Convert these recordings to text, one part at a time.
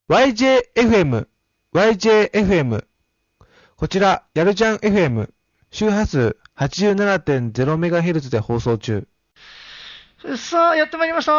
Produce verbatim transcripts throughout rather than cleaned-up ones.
ワイジェーエフエム、ワイジェーエフエム。こちら、やるじゃん エフエム、周波数 はちじゅうななてんゼロメガヘルツ で放送中。 さあ、やってまいりました。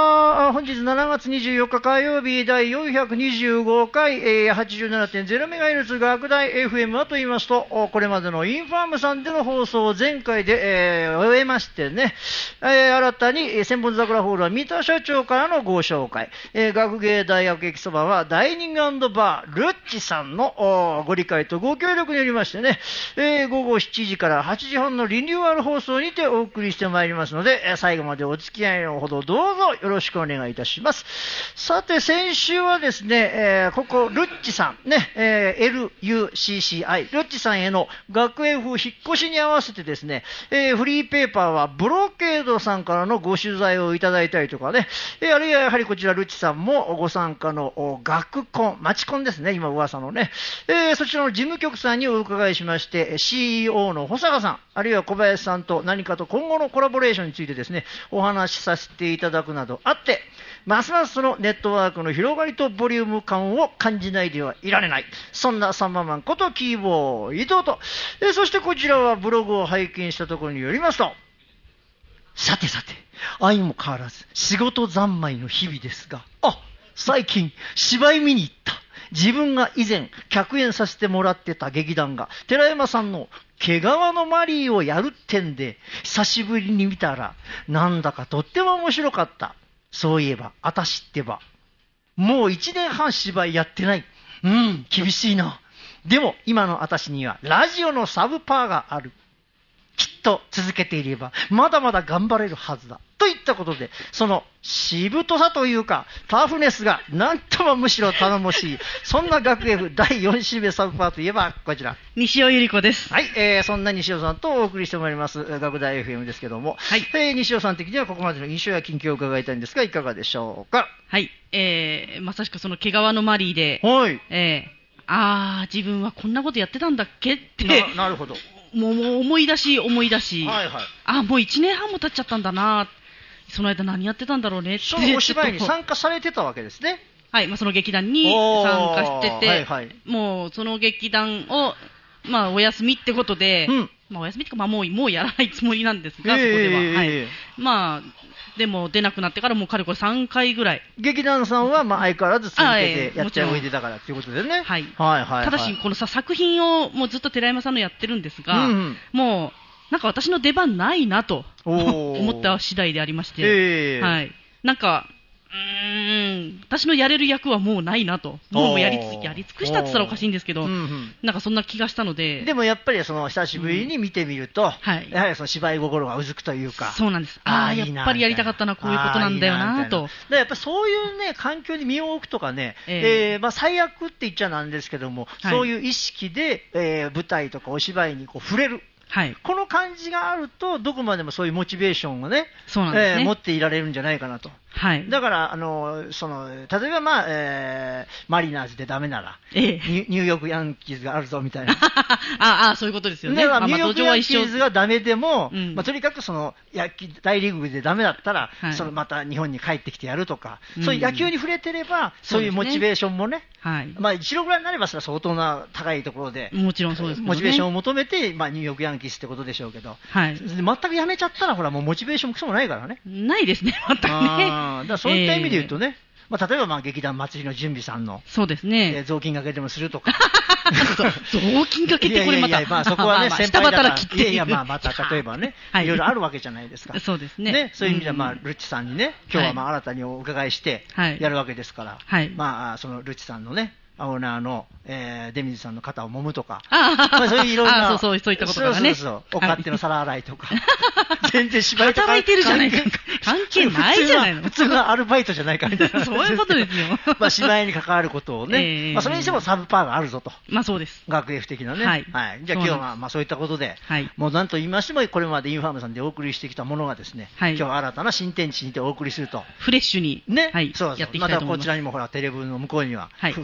本日しちがつにじゅうよっか火曜日、だいよんひゃくにじゅうごかい、えー、はちじゅうななてんゼロメガヘルツ 学大 エフエム はと言いますと、これまでのインファームさんでの放送を前回で、えー、終えましてね、えー、新たに千本桜ホールは三田社長からのご紹介、えー、学芸大学駅そばはダイニング&バールッチさんのご理解とご協力によりましてね、えー、午後しちじからはちじはんのリニューアル放送にてお送りしてまいりますので、えー、最後までお付き合いのほどどうぞよろしくお願いいたします。さて先週はですね、えー、ここルッチさんね、えー、エルユーシーシーアイ ルッチさんへの学園風引っ越しに合わせてですね、えー、フリーペーパーはブロケードさんからのご取材をいただいたりとかね、えー、あるいはやはりこちらルッチさんもご参加の学コン、マチコンですね、今噂のね、えー、そちらの事務局さんにお伺いしまして シーイーオー の保坂さん、あるいは小林さんと何かと今後のコラボレーションについてですねお話しさせていただくなどあって、ますますそのネットワークの広がりとボリューム感を感じないではいられない、そんなサンママンことキーボー伊藤と、えそしてこちらはブログを拝見したところによりますと、さてさて相も変わらず仕事三昧の日々ですが、あ、最近芝居見に行った。自分が以前客演させてもらってた劇団が寺山さんの毛皮のマリーをやるってんで久しぶりに見たらなんだかとっても面白かった。そういえばあたしってばもう一年半芝居やってない。うん、厳しいな。でも今のあたしにはラジオのサブパーがある。きっと続けていればまだまだ頑張れるはずだといったことで、そのしぶとさというかタフネスがなんともむしろ頼もしい、そんな学 F だいよん週目サブパーといえばこちら西尾百合子です。 はい、えー、そんな西尾さんとお送りしてまいります学大 エフエム ですけども、はい、えー、西尾さん的にはここまでの印象や近況を伺いたいんですがいかがでしょうか。 はい、えー、まさしくその毛皮のマリーで、 はい、 えー、あー自分はこんなことやってたんだっけってな, なるほどもうもう思い出し思い出し、 はいはい、 あもういちねんはんも経っちゃったんだな、その間何やってたんだろうねって、 そのお芝居に参加されてたわけですね。 はい、まあ、その劇団に参加してて、 はいはい、 もうその劇団を、まあ、お休みってことで、うんまあ、お休みっていうか、まあ、もうもうやらないつもりなんですが、えー、そこでは、はい、まあでも出なくなってからもうかれこれさんかいぐらい劇団さんはまあ相変わらず続けてやっちゃいおいでだからっていうことでね、 はいはいはいはい、 ただしこのさ作品をもうずっと寺山さんのやってるんですが、 うんうん、 もうなんか私の出番ないなと思った次第でありまして、 えーはい、なんかうーん私のやれる役はもうないなと、もうやりつやり尽くしたって言ったらおかしいんですけど、うんうん、なんかそんな気がしたので、 でもやっぱりその久しぶりに見てみると、うんはい、やはりその芝居心がうずくというか、 そうなんです。ああやっぱりやりたかったな、こういうことなんだよなと。 だからやっぱりそういうね環境に身を置くとかね、えーえーまあ、最悪って言っちゃなんですけども、はい、そういう意識で、えー、舞台とかお芝居にこう触れる。はい、この感じがあるとどこまでもそういうモチベーションをね、 そうなんですね、 えー、持っていられるんじゃないかなと、 はい、 だからあのその例えば、まあえー、マリナーズでダメなら、ええ、ニューヨークヤンキーズがあるぞみたいなああそういうことですよね。 まあ、ニューヨークヤンキーズがダメでも、 うんまあ、とにかくその野球大リーグでダメだったら、はい、そのまた日本に帰ってきてやるとか、うん、そういう野球に触れてれば、そういうモチベーションもね、はいまあ、一度ぐらいになればそれは相当な高いところでもちろんそうです、ね、 モチベーションを求めて、まあ、ニューヨークヤンキースってことでしょうけど、 はい、 全くやめちゃったらほらもうモチベーションもクソもないからね。 ないですね全くね。 あだからそういった意味で言うとね、えーまあ、例えばまあ劇団松弘準備さんのそうですね、 えー、雑巾掛けでもするとか雑巾掛けってこれまたいやいやいや、まあ、そこはね、 まあ、 先輩だから下働きっていう、 いやいや、まあ、また例えばね、はい、いろいろあるわけじゃないですか。 そうですね。 ね、そういう意味では、まあ、ルッチさんにね、今日はまあ新たにお伺いしてやるわけですから、はい、まあ、そのルッチさんのね、オーナーの、えー、出水さんの肩を揉むとか、 あまあ、そういういろんな、 そうそう、そういったことがね、 そうそうそう、お勝手の皿洗いとか、全然芝居とか働いてるじゃないか、関係ないじゃないの。 普通のアルバイトじゃないかみたいな。 そういうことですよ。 まあ、芝居に関わることをね、えー、まあ、それにしてもサブパーがあるぞと。 まあ、そうです。 学 F 的なね。はい。はい、じゃあ今日は、まあ、そういったことで、はい、もう何と言いましても、これまでインファームさんでお送りしてきたものがですね、はい、今日は新たな新天地にてお送りすると。 フレッシュに。 ね。 はい。 そうそう。 やっていきたいと思います。 またこちらにもほら、テレビの向こうには、はい、フレッシュな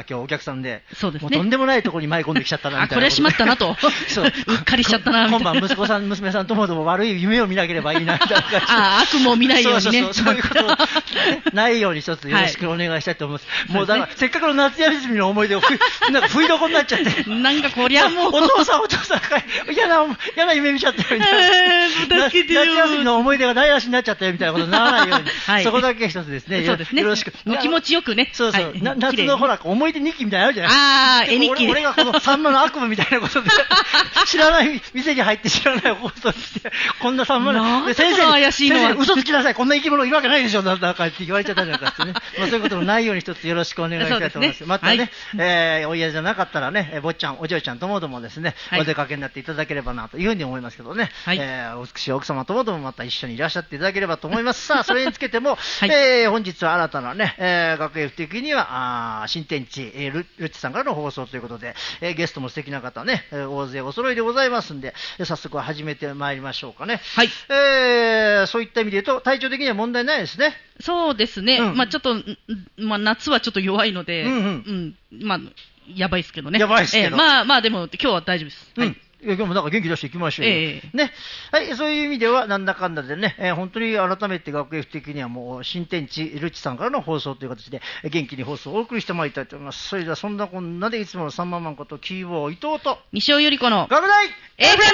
今日お客さんで、 そうですね、 もうとんでもないところに舞い込んできちゃったなみたいな。 あ、これはしまったなと。そう。うっかりしちゃったなみたいな。 今晩息子さん、娘さんともども悪い夢を見なければいいなみたいな感じで。 あ、悪夢を見ないようにね。 そうそうそう、そういうことをないように一つよろしくお願いしたいと思います。はい、もうだから、せっかくの夏休みの思い出をふなんか不意床になっちゃって。 なんかこりゃもう。 お父さんお父さん、嫌な、嫌な夢見ちゃったよみたいな。 えー、助けてよ。 夏休みの思い出が台無しになっちゃったよみたいなことにならないように。はい、そこだけ一つですね。 そうですね。 よろしく。 お気持ちよくね。 そうそう。はい、な夏のほら、思い出日記みたいなのあるじゃないですか。 ああ、絵日記。 俺がこのサンマの悪夢みたいなことで、知らない店に入って知らない放送して、こんなサンマの、先生に、先生に嘘つきなさい、こんな生き物いるわけないでしょ、なんだかって言われちゃったじゃないかってね。まあそういうこともないように一つよろしくお願いしたいと思います。すね、またね、はい、えー、お家じゃなかったらね、坊ちゃん、お嬢ちゃんともどもですね、はい、お出かけになっていただければなというふうに思いますけどね、はい、えー、お美しい奥様ともどもまた一緒にいらっしゃっていただければと思います。さあ、それにつけても、はい、えー、本日は新たなね、えー、学園不的には、あ新天地、えー、ル, ルッチさんからの放送ということで、えー、ゲストも素敵な方ね、えー、大勢お揃いでございますんで、早速始めてまいりましょうかね。 はい。 えー、そういった意味で言うと、体調的には問題ないですね。 そうですね。うん、まあちょっと、まあ夏はちょっと弱いので、 うんうん。 うん、まあ、やばいですけどね。 やばいですけど。 えー、まあまあでも今日は大丈夫です。 うん、はい。今日もなんか元気出していきましょうよ、 えー、 ね。はい、そういう意味では、なんだかんだでね、えー、本当に改めて学園不的にはもう、新天地、ルチさんからの放送という形で、元気に放送をお送りしてまいりたいと思います。それでは、そんなこんなでいつものさんまんまんことキーボー伊藤と、 西尾由里子の、 学大エフエム。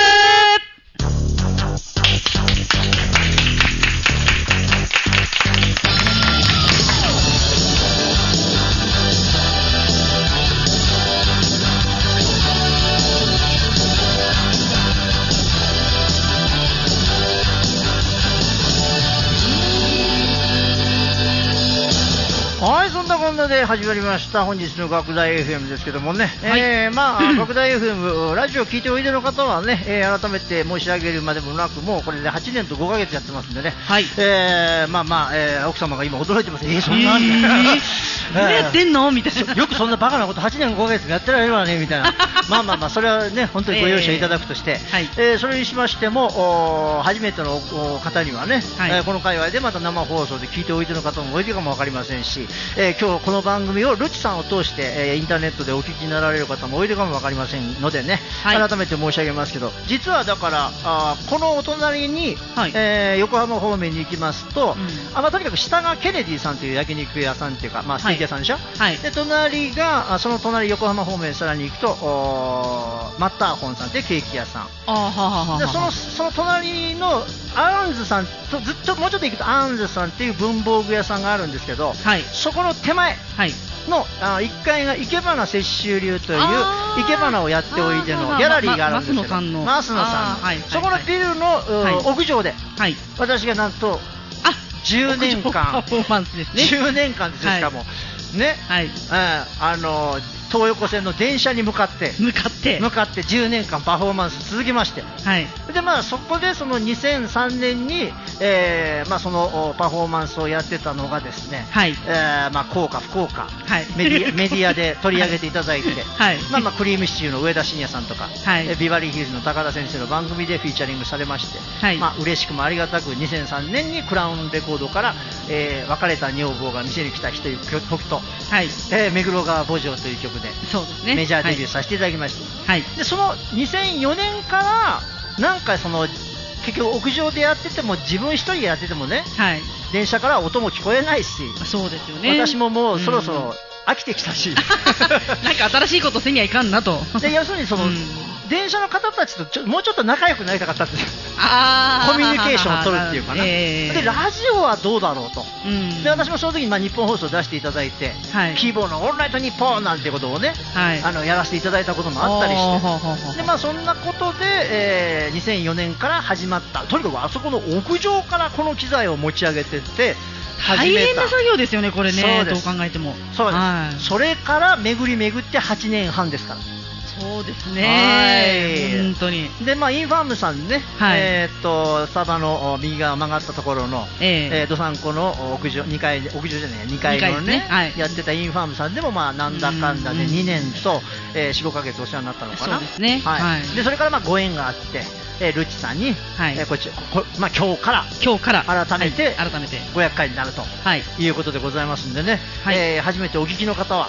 はい、そんなこんなで始まりました本日の学大 エフエム ですけどもね、はい、えー、まあ学大 エフエム ラジオ聞いておいでの方はね、えー、改めて申し上げるまでもなく、もうこれではちねんとごかげつやってますんでね、 はい、 えー、まあまあ、えー、奥様が今驚いてます。えー、そんな、えー、何やってんのみたいな。 よくそんなバカなことはちねんごかげつもやってられるわねみたいな。まあまあまあ、それはね、本当にご容赦いただくとして、えーはいえー、それにしましても、初めての方にはね、はい、えー、この界隈でまた生放送で聞いておいでの方もおいでかもわかりませんし、えー、今日この番組をルチさんを通して、えー、インターネットでお聞きになられる方もおいでかもわかりませんのでね、はい、改めて申し上げますけど、実はだからあこのお隣に、はい、えー、横浜方面に行きますと、うん、あまあ、とにかく下がケネディさんという焼肉屋さんっていうか、まあ、ステーキ屋さんでしょ、はい、で隣がその隣横浜方面さらに行くとマッターホンさんというケーキ屋さん、 あはははでそのその隣のアンズさんとずっともうちょっと行くとアンズさんっていう文房具屋さんがあるんですけど、はい、そこの手前の、はい、あいっかいが生け花摂取流という生け花をやっておいでのギャラリーがあるんですけど、 マスノさんのマスノさんの、はいはい、そこのビルの、はい、屋上で、はい、私がなんとじゅうねんかんパフォーマンスですね、 じゅうねんかんですよ、しかも、はい、ね、はい、あの東横線の電車に向かって向かって向かってじゅうねんかんパフォーマンス続きまして、はい、でまあ、そこでそのにせんさんねんに、えーまあ、そのパフォーマンスをやってたのがですね、はい、えーまあ、効果不効果、はい、メディアメディアで取り上げていただいて、はい、まあまあ、クリームシチューの上田晋也さんとか、はい、ビバリーヒルズの高田先生の番組でフィーチャリングされまして、はい、まあ、嬉しくもありがたくにせんさんねんにクラウンレコードから、えー、別れた女房が店に来た日という曲と、はい、えー、目黒川墓場という曲でそうです、ね、メジャーデビューさせていただきました、はい、でそのにせんよねんからなんかその結局屋上でやってても自分一人でやっててもね、はい、電車から音も聞こえないし、 そうですよね、 私ももうそろそろ飽きてきたし、 なんか新しいことせにはいかんなと。 で要するにその、うん、電車の方たちとちょもうちょっと仲良くなりたかったんですよ。 あコミュニケーションを取るっていうかな、えー、でラジオはどうだろうと、うん、で私もその時にまあ日本放送を出していただいて、はい、キーボーのオールナイトニッポンなんてことをね、はい、あのやらせていただいたこともあったりして、で、まあ、そんなことで、えー、にせんよねんから始まった、とにかくあそこの屋上からこの機材を持ち上げてって大変な作業ですよね、これね、どう考えても。 そうです、はい、それから巡り巡ってはちねんはんですから。 そうですね、はい、本当に。 で、まあ、インファームさんね、はい、えー、っとスタバの右側曲がったところの、えーえー、どさんこの屋上にかい、屋上じゃないにかいのね、ね、はい、やってたインファームさんでも、まあ、なんだかんだでにねんと、えー、よん、ごかげつお世話になったのかな。 そうですね、 はいはい、でそれからまあご縁があって、えー、ルチさんに、はい、えー、こっちこまあ、今日から今日から改めて、 はい、改めてごひゃっかいになると、はい、いうことでございますんでね、はい、えー、初めてお聞きの方は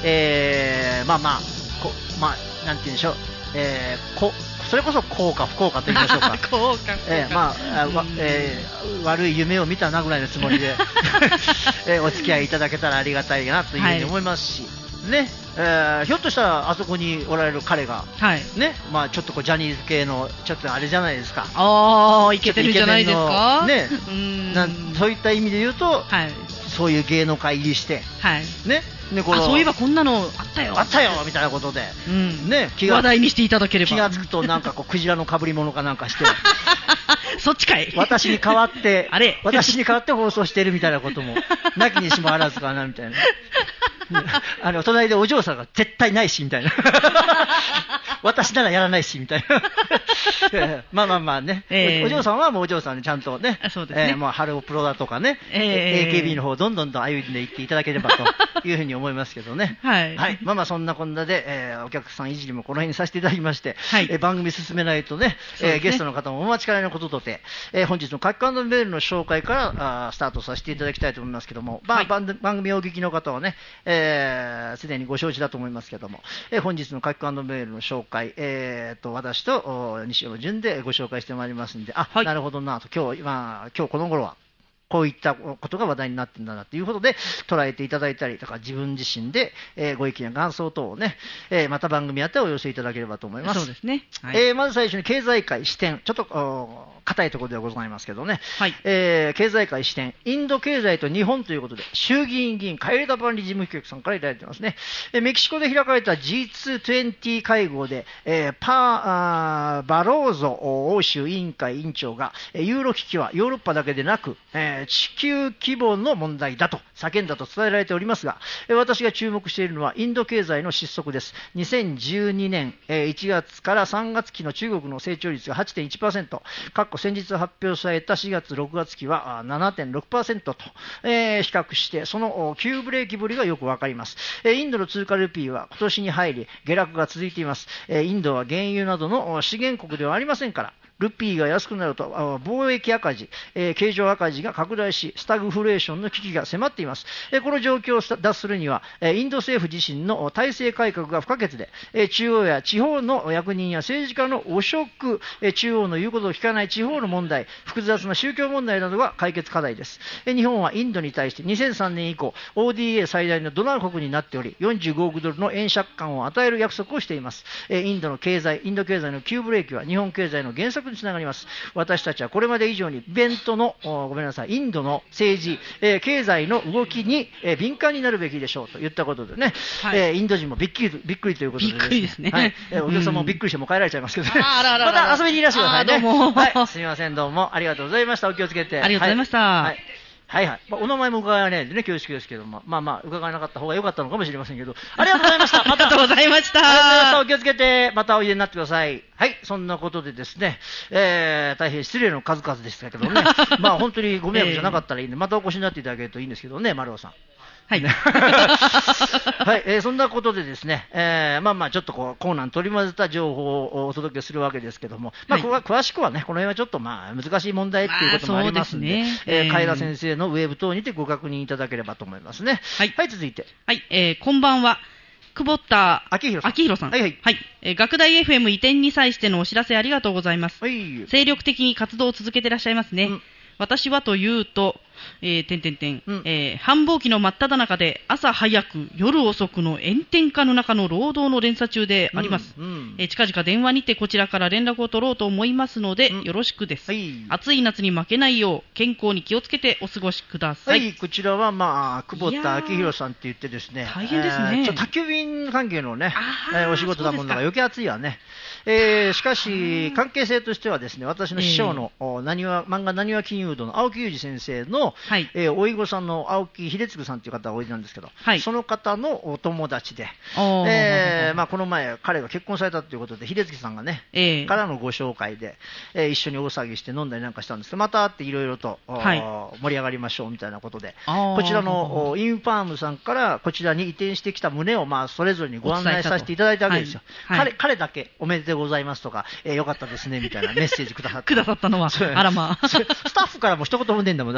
えー、まあまあ、こまあ、なんて言うんでしょう、えー、こそれこそ幸か不幸かと言いましょうか。 幸か、 えー、まあ、わえー、悪い夢を見たなぐらいのつもりで、えー、お付き合いいただけたらありがたいなというふうに思いますし、はい、ね、えー、ひょっとしたらあそこにおられる彼が、はい、ね、まあちょっとこうジャニーズ系のちょっとあれじゃないですか。 ああ、イケてるじゃないですか。 ね、うん、なんそういった意味で言うと、はい、そういう芸能界入りして、はい、ね。ね、こあそういえばこんなのあったよあったよみたいなことで、うんね、 気が話題にしていただければ気がつくとなんかこうクジラの被り物かなんかしてそっちかい私に代わってあれ私に代わって放送しているみたいなこともなきにしもあらずかなみたいなあの隣でお嬢さんが絶対ないしみたいな私ならやらないしみたいなまあまあまあね、えー、お嬢さんはもうお嬢さんでちゃんとね、そうですね、えー、もうハロープロだとかね、えー、エーケービー の方をどんどんと歩んでいっていただければというふうに思いますけどねはい、はい、まあまあそんなこんなで、えー、お客さんいじりもこの辺にさせていただきまして、はい、えー、番組進めないと ね, ね、えー、ゲストの方もお待ちかねのこととて、えー、本日の書き込んだメールの紹介からあスタートさせていただきたいと思いますけども、まあ、はい、番, 番組をお聞きの方はね、えー、すでにご承知だと思いますけども、えー、本日の書き込んだメールの紹介、えー、と私と西尾順でご紹介してまいりますんで、あ、はい、なるほどなと、今日、まあ、今日この頃はこういったことが話題になってるんだなということで捉えていただいたりとか、自分自身で、えー、ご意見や感想等をね、えー、また番組やってお寄せいただければと思います。 そうですね、はい、 えー、まず最初に経済界視点、ちょっと硬いところではございますけどね、はい、えー、経済界視点、インド経済と日本ということで衆議院議員海江田万里事務局さんからいただいてますね。えー、メキシコで開かれた ジーツーにじゅう 会合で、えー、パーバローゾ欧州委員会委員長がユーロ危機はヨーロッパだけでなく、えー地球規模の問題だと叫んだと伝えられておりますが、私が注目しているのはインド経済の失速です。にせんじゅうにねんいちがつからさんがつ期の中国の成長率が はちてんいちパーセント、かっこ先日発表されたしがつろくがつ期は ななてんろくパーセント と、えー、比較してその急ブレーキぶりがよくわかります。インドの通貨ルピーは今年に入り下落が続いています。インドは原油などの資源国ではありませんから、ルピーが安くなると貿易赤字、えー、経常赤字が拡大し、スタグフレーションの危機が迫っています。えー、この状況を脱するには、えー、インド政府自身の体制改革が不可欠で、えー、中央や地方の役人や政治家の汚職、えー、中央の言うことを聞かない地方の問題、複雑な宗教問題などが解決課題です。えー、日本はインドに対してにせんさんねん以降 オーディーエー 最大のドナー国になっており、よんじゅうごおくドルの円借款を与える約束をしています。えー、インドの経済、インド経済の急ブレーキは日本経済の減速につながります。私たちはこれまで以上にイベントのごめんなさいインドの政治、えー、経済の動きに、えー、敏感になるべきでしょうといったことでね、はい、えー、インド人もびっくりびっくりということで、ね、 びっくりですね、 はい、えー、お客さんもびっくりしてもう帰られちゃいますけどね、 あららららまた遊びにいらしてくださいね。 どうも、 はい、すみません、どうもありがとうございました。お気をつけて。 ありがとうございました。 はいはいはいはい、まあ、お名前も伺えないのでね恐縮ですけども、まあまあ伺わなかった方が良かったのかもしれませんけど、ありがとうございました。またありがとうございました。 ありがとうございました。お気をつけてまたおいでになってください。はい、そんなことでですね、えー、大変失礼の数々でしたけどねまあ本当にご迷惑じゃなかったらいいんで、またお越しになっていただけるといいんですけどね、丸尾さん。 はい、 はい、えー、そんなことでですね、えー、まあまあちょっとこうコーナーに取り混ぜた情報をお届けするわけですけども、まあ、はい、詳しくはねこの辺はちょっとまあ難しい問題っていうこともありますので、まあね、えー、海田先生のウェブ等にてご確認いただければと思いますね。はい、はい、続いて、 はい、えー、こんばんは。久保田明宏さん。 明宏さん。はいはい。はい。えー、学大 エフエム 移転に際してのお知らせありがとうございます。はい。精力的に活動を続けていらっしゃいますね。うん、私はというと、えー、点点点、うん、えー、繁忙期の真っ只中で朝早く夜遅くの炎天下の中の労働の連鎖中であります。うんうん、えー、近々電話にてこちらから連絡を取ろうと思いますので、うん、よろしくです、はい。暑い夏に負けないよう健康に気をつけてお過ごしください。 はい、こちらはまあ久保田明宏さんって言ってですね、 大変ですね。 えー、宅急便関係のね、えー、お仕事だものが余計暑いわね。えー、しかし関係性としてはですね、私の師匠の、えー、なにわ漫画なにわ金融道の青木裕二先生の、はい、えー、おいごさんの青木秀次さんという方がおいでなんですけど、はい、その方のお友達で、えーまあ、この前彼が結婚されたということで秀次さんがね、えー、からのご紹介で、えー、一緒に大騒ぎして飲んだりなんかしたんですけど、また会っていろいろと、はい、盛り上がりましょうみたいなことで、こちらのインファームさんからこちらに移転してきた旨を、まあ、それぞれにご案内させていただいたわけですよ。はいはい、彼, 彼だけおめでとうございますとか、えー、よかったですねみたいなメッセージくださったくださったのはあらまあスタッフからも一言も出んだもんだ。 あれ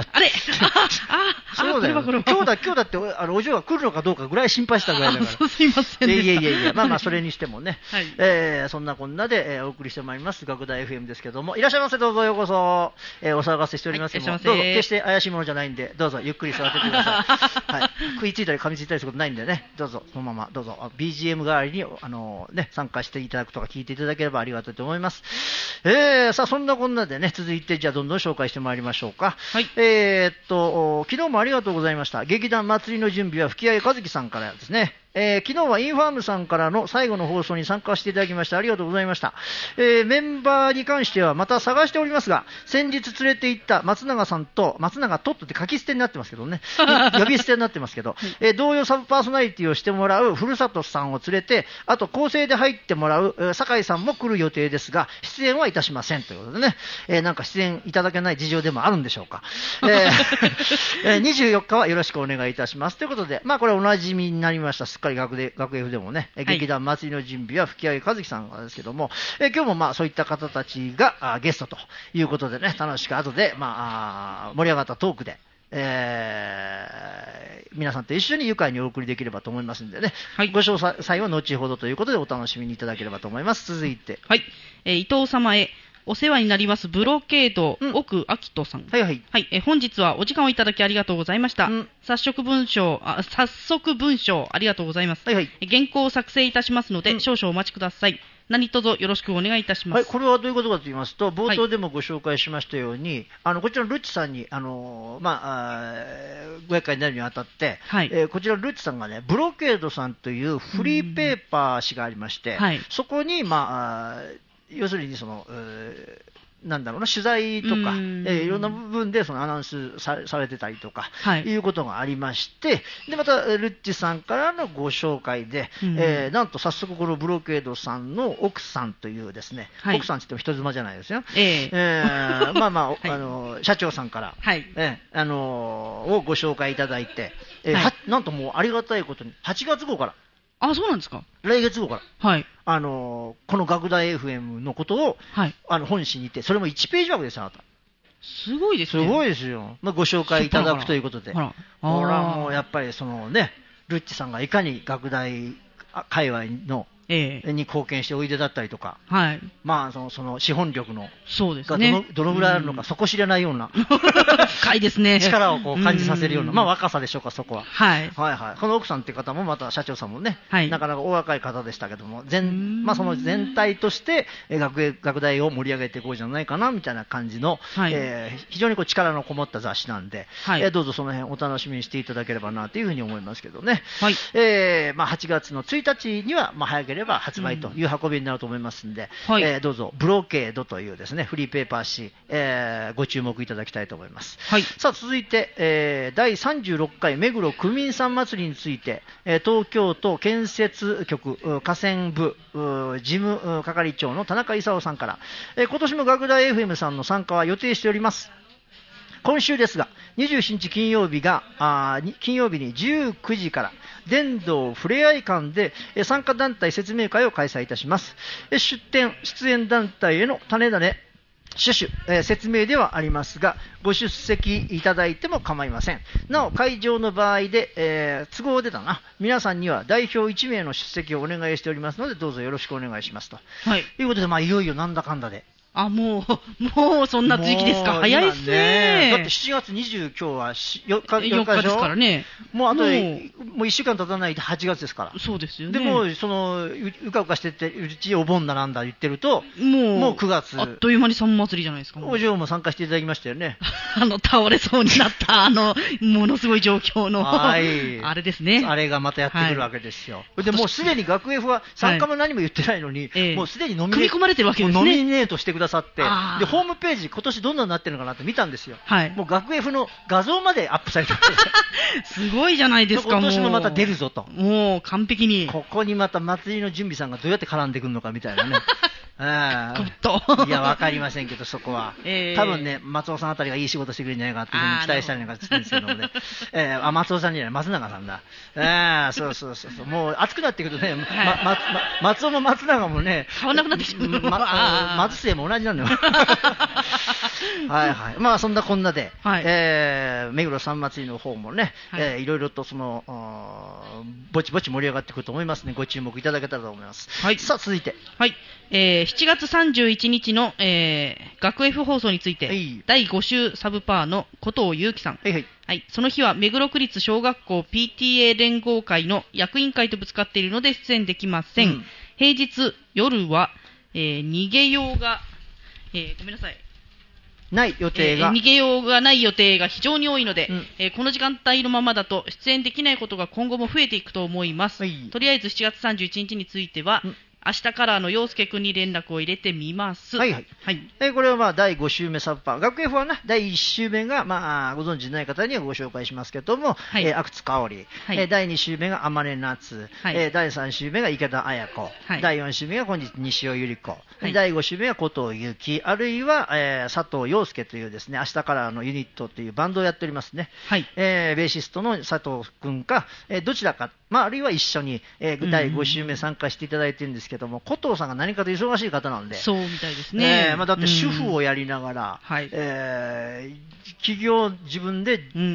そうだよ。今日だ、今日だって、あの、お嬢が来るのかどうかぐらい心配したぐらいだから。 すいませんでした。 いやいやいや、まあまあ、それにしてもね、はい、えー、そんなこんなで、えー、お送りしてまいります、学大 エフエム ですけども、いらっしゃいませ、どうぞようこそ、えー、お騒がせしておりますけども、はい、どうぞ、決して怪しいものじゃないんで、どうぞ、ゆっくり座っててください。はい。食いついたり噛みついたりすることないんでね、どうぞ、そのまま、どうぞ、ビージーエム 代わりに、あのー、ね、参加していただくとか聞いていただければありがたいと思います。えー、さあ、そんなこんなでね、続いて、じゃあ、どんどん紹介してまいりましょうか。はい。えー、っと、昨日もありがとうございました。劇団祭りの準備は吹合和樹さんからですね。えー、昨日はインファームさんからの最後の放送に参加していただきましてありがとうございました。えー、メンバーに関してはまた探しておりますが、先日連れて行った松永さんと、松永トットって書き捨てになってますけどね、呼び捨てになってますけど、えー、同様サブパーソナリティをしてもらうふるさとさんを連れて、あと構成で入ってもらう、えー、酒井さんも来る予定ですが、出演はいたしませんということでね、えー、なんか出演いただけない事情でもあるんでしょうか。えー、にじゅうよっかはよろしくお願いいたしますということで、まあこれおなじみになりました。すっかり学で学 F でもね、はい、劇団祭りの準備は吹合和樹さんなんですけども、え今日もまあそういった方たちがあゲストということでね、楽しく後で、まあ、盛り上がったトークで、えー、皆さんと一緒に愉快にお送りできればと思いますんでね、はい、ご詳細は後ほどということでお楽しみにいただければと思います。続いて、 はい、えー、伊藤様へお世話になりますブロケード、うん、奥明人さん、 はいはい、 はい、え本日はお時間をいただきありがとうございました。うん、早速文章あ早速文章ありがとうございます。はいはい、原稿を作成いたしますので、うん、少々お待ちください。何卒よろしくお願いいたします。 はい、これはどういうことかと言いますと、冒頭でもご紹介しましたように、はい、あのこちらのルッチさんにあの、まあ、あご厄介になるにあたって、はい、えー、こちらのルッチさんがね、ブロケードさんというフリーペーパー誌がありまして、はい、そこに、まあ、要するにその、えーなんだろうな、取材とか、えー、いろんな部分でそのアナウンス さ, されてたりとか、はい、いうことがありまして、でまたルッチさんからのご紹介で、えー、なんと早速このブロケードさんの奥さんというですね、はい、奥さんって言っても人妻じゃないですよ、えーえー、まあまあ、はい、あの社長さんから、はいえーあのー、をご紹介いただいて、えーはい、なんともうありがたいことにはちがつ号から、 あ、そうなんですか。 来月号から、 はい、 あのー、この学大 エフエム のことを、はい、あの本誌にて、それもいちページ枠ですよ、あなた。 すごいですね。 すごいですよ。まあ、ご紹介いただくということで。ほら、ほらもうやっぱりそのね、ルッチさんがいかに学大界隈の、ええ、に貢献しておいでだったりとか、はい、まあその、その資本力のそうですね、 がどの、どのぐらいあるのか、うん、底知れないような深いですね、 力をこう感じさせるような、うん、まあ若さでしょうか、そこは。はい、はいはい。この奥さんっていう方もまた社長さんもね、はい、なかなかお若い方でしたけども、全、まあ、その全体として学学大を盛り上げていこうじゃないかなみたいな感じの、はい、えー、非常にこう力のこもった雑誌なんで、はい、えー、どうぞその辺お楽しみにしていただければなというふうに思いますけどね。はい、えー、まあはちがつのついたちにはまあ早ければ発売という運びになると思いますんで、はい、えー、どうぞブロケードというですねフリーペーパー誌、えー、ご注目いただきたいと思います。はい、さあ続いて、えー、だいさんじゅうろっかい目黒区民さん祭りについて、えー、東京都建設局河川部事務係長の田中勲さんから、えー、今年も学大 エフエム さんの参加は予定しております。今週ですがにじゅうしちにち金曜日があ金曜日にじゅうくじから伝道ふれあい館で参加団体説明会を開催いたします。出展出演団体への種々趣旨、えー、説明ではありますがご出席いただいても構いません。なお会場の場合で、えー、都合でだな皆さんには代表いちめいの出席をお願いしておりますのでどうぞよろしくお願いしますと、はい、いうことで、まあ、いよいよなんだかんだであ、もう、もうそんな時期ですか。早いっすね。 だってしちがつにじゅう、今日はよっか、 よっかですからね。 もうあとで、もういっしゅうかん経たないではちがつですから。 そうですよね。 でも、その、うかうかしてて、うちお盆だなんだ言ってると、もう、もうくがつ。 あっという間にさん祭りじゃないですか。 お嬢も参加していただきましたよね。 あの、倒れそうになった、あの、ものすごい状況の、はい、あれですね。 あれがまたやってくるわけですよ。はい、で、もうすでに学 F は参加も何も言ってないのに、はい、もうすでにノミネート、 組み込まれてるわけですね。 ノミネートしてくださって、でホームページ今年どんなになってるのかなって見たんですよ、はい、もう学 F の画像までアップされてすごいじゃないですか。 今年もまた出るぞと、 もう完璧にここにまた祭りの準備さんがどうやって絡んでくるのかみたいなねあといや分かりませんけどそこは、えー、多分ね松尾さんあたりがいい仕事してくれるんじゃないかっていうふうに期待したりなんかするんですけどもねえー、あ松尾さんじゃない松永さんだ、えー、そうそうそうそうもう暑くなってくるとね、ままま、松尾も松永もね変わらなくなってきてる、 ま、松末も同じなんだよはいはい。まあそんなこんなで、 はい、 えー、目黒さん祭りの方もね、はい、えー、いろいろとそのぼちぼち盛り上がってくると思いますね。ご注目いただけたらと思います。はい。さあ続いて、 はい、えー、しちがつさんじゅういちにちの、えー、学 F 放送について、はい、だいご週サブパーの古藤祐樹さん。はいはい。はい、その日は目黒区立小学校 ピーティーエー 連合会の役員会とぶつかっているので出演できません。うん、平日夜は、えー、逃げようが、えー、ごめんなさい。 ない予定が、 えー、逃げようがない予定が非常に多いので、うん、えー、この時間帯のままだと出演できないことが今後も増えていくと思います。はい、とりあえずしちがつさんじゅういちにちについては、うん、明日からの陽介くんに連絡を入れてみます。 はいはい。はい、えー、これはまあだいご週目サブパー。学 F はね、だいいち週目が、まあ、ご存知ない方にはご紹介しますけども、はい、えー、阿久津香織、はい、えー、だいに週目が天音夏、はい、えー、だいさん週目が池田彩子、はい、だいよん週目が本日西尾百合子、はい、だいご週目が古藤祐樹、あるいは、えー、佐藤陽介というですね、明日からのユニットというバンドをやっておりますね。はい、えー、ベーシストの佐藤くんか、えー、どちらか、まあ、あるいは一緒に、えー、だいご週目参加していただいてるんですけども、古藤さんが何かと忙しい方なんで、 そうみたいですね。 えーまあ、だって主婦をやりながら、うん、はい、えー、企業自分で、うんうん、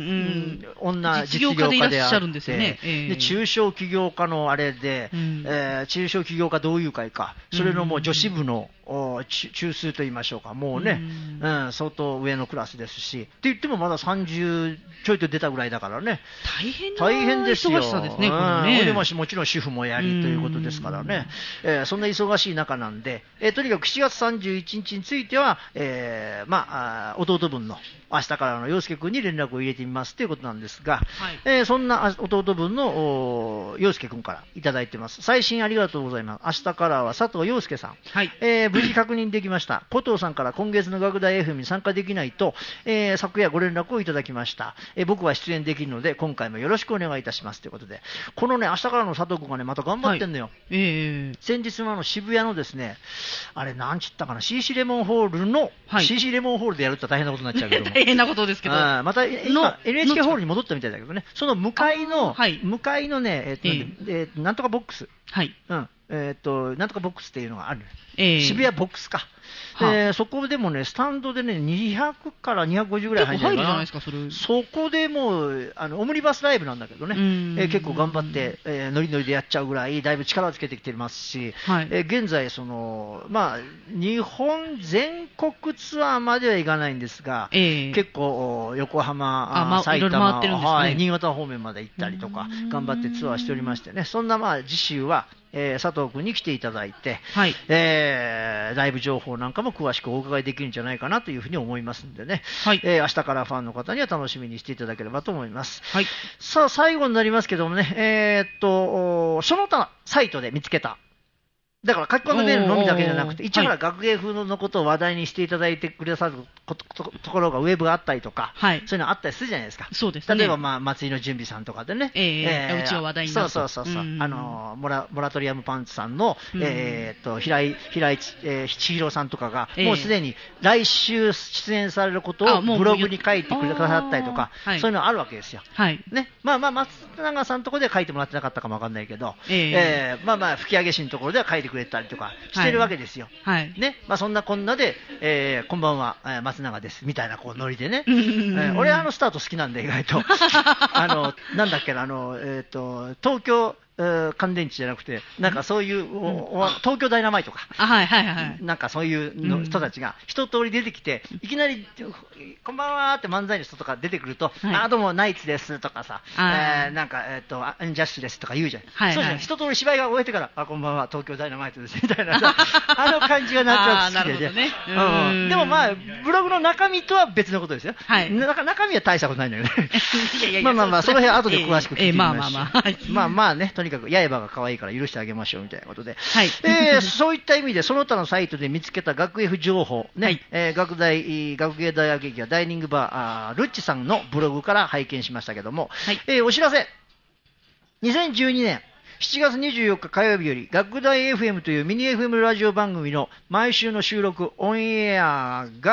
女実業家でいらっしゃるんですよね。えー、で中小企業家のあれで、うん、えー、中小企業家同友会か、それのもう女子部の、うん、中枢と言いましょうか、もうね、うん、うん、相当上のクラスですし、って言ってもまださんじゅうちょいと出たぐらいだからね、 大変な大変ですよ。 忙しさですね、 うん、 これね。 でももちろん主婦もやりということですからね、えー、そんな忙しい中なんで、えー、とにかくしちがつさんじゅういちにちについては、えー、まあ、弟分の明日からの陽介君に連絡を入れてみますということなんですが、はい、えー、そんな弟分の陽介君からいただいてます。最新ありがとうございます。明日からは佐藤陽介さん、はい、えー、無事確認できました。古藤さんから今月の学大 エフエム に参加できないと、えー、昨夜ご連絡をいただきました。えー、僕は出演できるので今回もよろしくお願いいたしますということで、このね明日からの佐藤君がねまた頑張ってんのよ。はい、えー、先日のあの渋谷のですね、あれなんちったかな、 シーシー レモンホールの、はい、シーシー レモンホールでやると大変なことになっちゃうけども大変なことですけど、 また今 エヌエイチケー ホールに戻ったみたいだけどね、その向かいの、はい、向かいのね、えーとねえーえー、なんとかボックス、はい、うん、えっ、ー、となんとかボックスっていうのがある、えー、渋谷ボックスか、はあ、えー、そこでもねスタンドでねにひゃくからにひゃくごじゅうぐらい入るんじゃないかな。 結構入るじゃないですか、 それ。そこでもうあのオムニバスライブなんだけどね、えー、結構頑張って、えー、ノリノリでやっちゃうぐらいだいぶ力をつけてきてますし、はい、えー、現在そのまあ日本全国ツアーまではいかないんですが、えー、結構横浜、まあ、埼玉、ね、はい、新潟方面まで行ったりとか頑張ってツアーしておりましてね、そんなまあ次週はえー、佐藤君に来ていただいて、はい、えー、ライブ情報なんかも詳しくお伺いできるんじゃないかなというふうに思いますんでね、はい、えー、明日からファンの方には楽しみにしていただければと思います。はい、さあ最後になりますけどもね、えー、っとその他サイトで見つけた、だから書き込んだメールのみだけじゃなくて、一応学芸風のことを話題にしていただいてくださること、と、ところがウェブがあったりとか、はい、そういうのあったりするじゃないですか。そうですね。例えば、まあ、松井の準備さんとかでね、えーえー、うちを話題になる。そうそうそうそう、あのモラ、モラトリアムパンツさんの、えー、っと平井平井、えー、千尋さんとかが、えー、もうすでに来週出演されることをブログに書いてくださったりとか、はい、そういうのあるわけですよ。はい、ね、まあまあ松永さんのところでは書いてもらってなかったかもわかんないけど、えーえー、まあまあ吹き上げ師のところでは書いてくれたりとかしてるわけですよ。はい、ね、まあ、そんなこんなで、えー、こんばんは、えー、松永ですみたいなこうノリでね、えー、俺あのスタート好きなんで意外とあのなんだっけな、あの、えー、と東京乾電池じゃなくて、なんかそういう、うん、東京ダイナマイトか、はいはいはい、なんかそういうの人たちが一通り出てきて、いきなりこんばんはって漫才の人とか出てくると、はい、あどうもナイツですとかさ、えー、なんか、えー、とアンジャッシュですとか言うじゃん、はいはい、そうじゃん、一通り芝居が終えてから、あこんばんは東京ダイナマイトですみたいなさあの感じがなんとなく好きでね、うん、でもまあブログの中身とは別のことですよ、はい、中, 中身は大したことないんだよねいやいやいやまあまあまあその辺後で詳しく聞いてみましょう、えーえー、まあまあまあまあまあね、とにかく刃が可愛いから許してあげましょうみたいなことで、はい、えー、そういった意味でその他のサイトで見つけた学 F 情報、ね、はい、えー、学大学芸大学劇はダイニングバーあールッチさんのブログから拝見しましたけども、はい、えー、お知らせ、にせんじゅうにねんしちがつにじゅうよっか火曜日より学大 エフエム というミニ エフエム ラジオ番組の毎週の収録オンエアが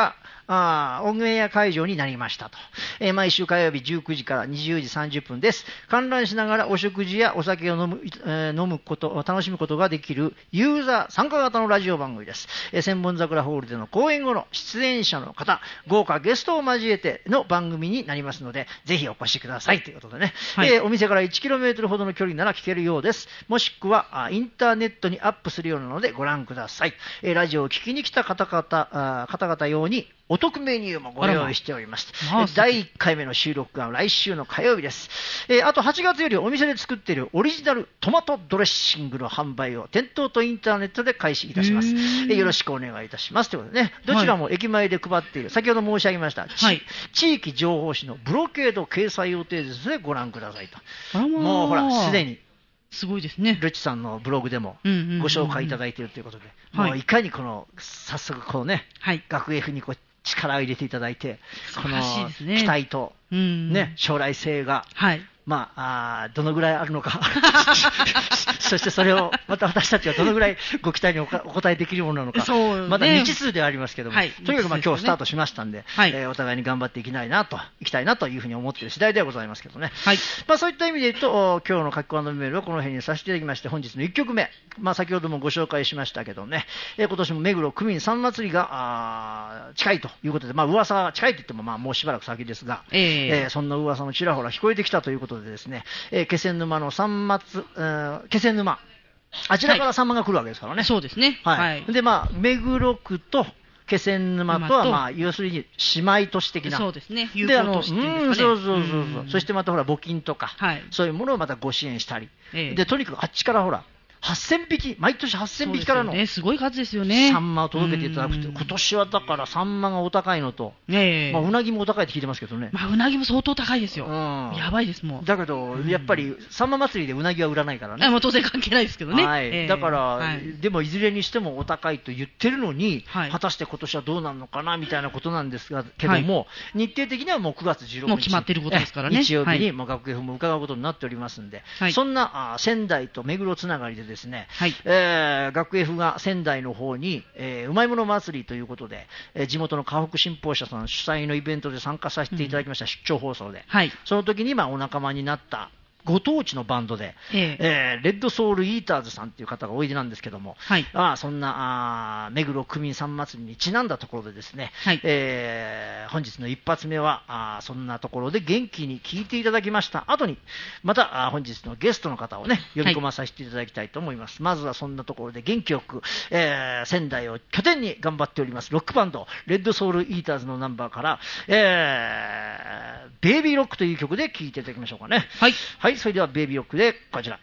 あオンエア会場になりましたと、えー、毎週火曜日じゅうくじからにじゅうじさんじゅっぷんです。観覧しながらお食事やお酒を飲む、えー、飲むことを楽しむことができるユーザー参加型のラジオ番組です。えー、千本桜ホールでの公演後の出演者の方、豪華ゲストを交えての番組になりますので、ぜひお越しくださいということでね、はい、えー、お店から いちキロメートル ほどの距離なら聞けるようです。もしくはインターネットにアップするようなのでご覧ください。えー、ラジオを聞きに来た方々、方々用にお得メニューもご用意しております。だいいっかいめの収録が来週の火曜日です。えー、あとはちがつよりお店で作っているオリジナルトマトドレッシングの販売を店頭とインターネットで開始いたします。えー、よろしくお願いいたしますということでね、どちらも駅前で配っている、はい、先ほど申し上げました、はい、地域情報誌のブロケード掲載予定ですのでご覧くださいと。もうほらすでにすごいですね。 ルチさんのブログでもご紹介いただいているということで、うんうんうんうん、もういかにこの早速こうね、はい、学 F にこう力を入れていただいて、この期待と、ね、将来性が、はい、まあ、あどのぐらいあるのかそしてそれをまた私たちはどのぐらいご期待に お, お答えできるものなのか、そうね、まだ未知数ではありますけども、はい、とにかくまあ今日スタートしましたんで、はい、えー、お互いに頑張っていきたいなといきたいなというふうに思っている次第ではございますけどね、はい、まあ、そういった意味で言うと今日の書き込みのメールはこの辺にさせていただきまして、本日のいっきょくめ、まあ、先ほどもご紹介しましたけどね、えー、今年も目黒区民三祭りがあ近いということで、まあ噂は近いと言ってもまあもうしばらく先ですが、えーえー、そんな噂もちらほら聞こえてきたということでですね、えー、気仙沼の三松、えー、気仙沼、あちらからサンマが来るわけですからね。はい、 そうですね。 はい。はい、で、まあ、目黒区と気仙沼とは、まあ、要するに姉妹都市的な。 そうですね。友好都市っていうんですかね。 うん、そうそうそうそう。そしてまたほら、募金とか、はい、そういうものをまたご支援したり。ええ、で、とにかくあっちからほら、はっせんびき、毎年はっせんびきからのね、すごい数ですよね。 サンマを届けていただくと、今年はだからサンマがお高いのと、ね、まあ、うなぎもお高いって聞いてますけどね。 まあ、うなぎも相当高いですよ。うん、やばいですもん。 だけど、やっぱりサンマ祭りでうなぎは売らないからね。 もう当然関係ないですけどね。 はい、えー、だから、はい、でもいずれにしてもお高いと言ってるのに、はい、果たして今年はどうなるのかなみたいなことなんですが、けども、はい、日程的にはもうくがつじゅうろくにち、 もう決まってることですからね。 日曜日に、まあ、学園も伺うことになっておりますんで、はい、そんなあ仙台と目黒つながりでですね、はい、えーえー、学 F が仙台の方に、えー、うまいもの祭りということで、えー、地元の河北新報社さん主催のイベントで参加させていただきました、うん、出張放送で、はい、その時にまあお仲間になったご当地のバンドで、えええー、レッドソウルイーターズさんという方がおいでなんですけども、はい、あそんなあ目黒区民三祭りにちなんだところでですね、はい、えー、本日の一発目はあそんなところで元気に聴いていただきました後にまたあ本日のゲストの方をね呼び込まさせていただきたいと思います、はい、まずはそんなところで元気よく、えー、仙台を拠点に頑張っておりますロックバンドレッドソウルイーターズのナンバーから、えー、ベイビーロックという曲で聴いていただきましょうかね。はい、はい、それではベイビーロックでこちら。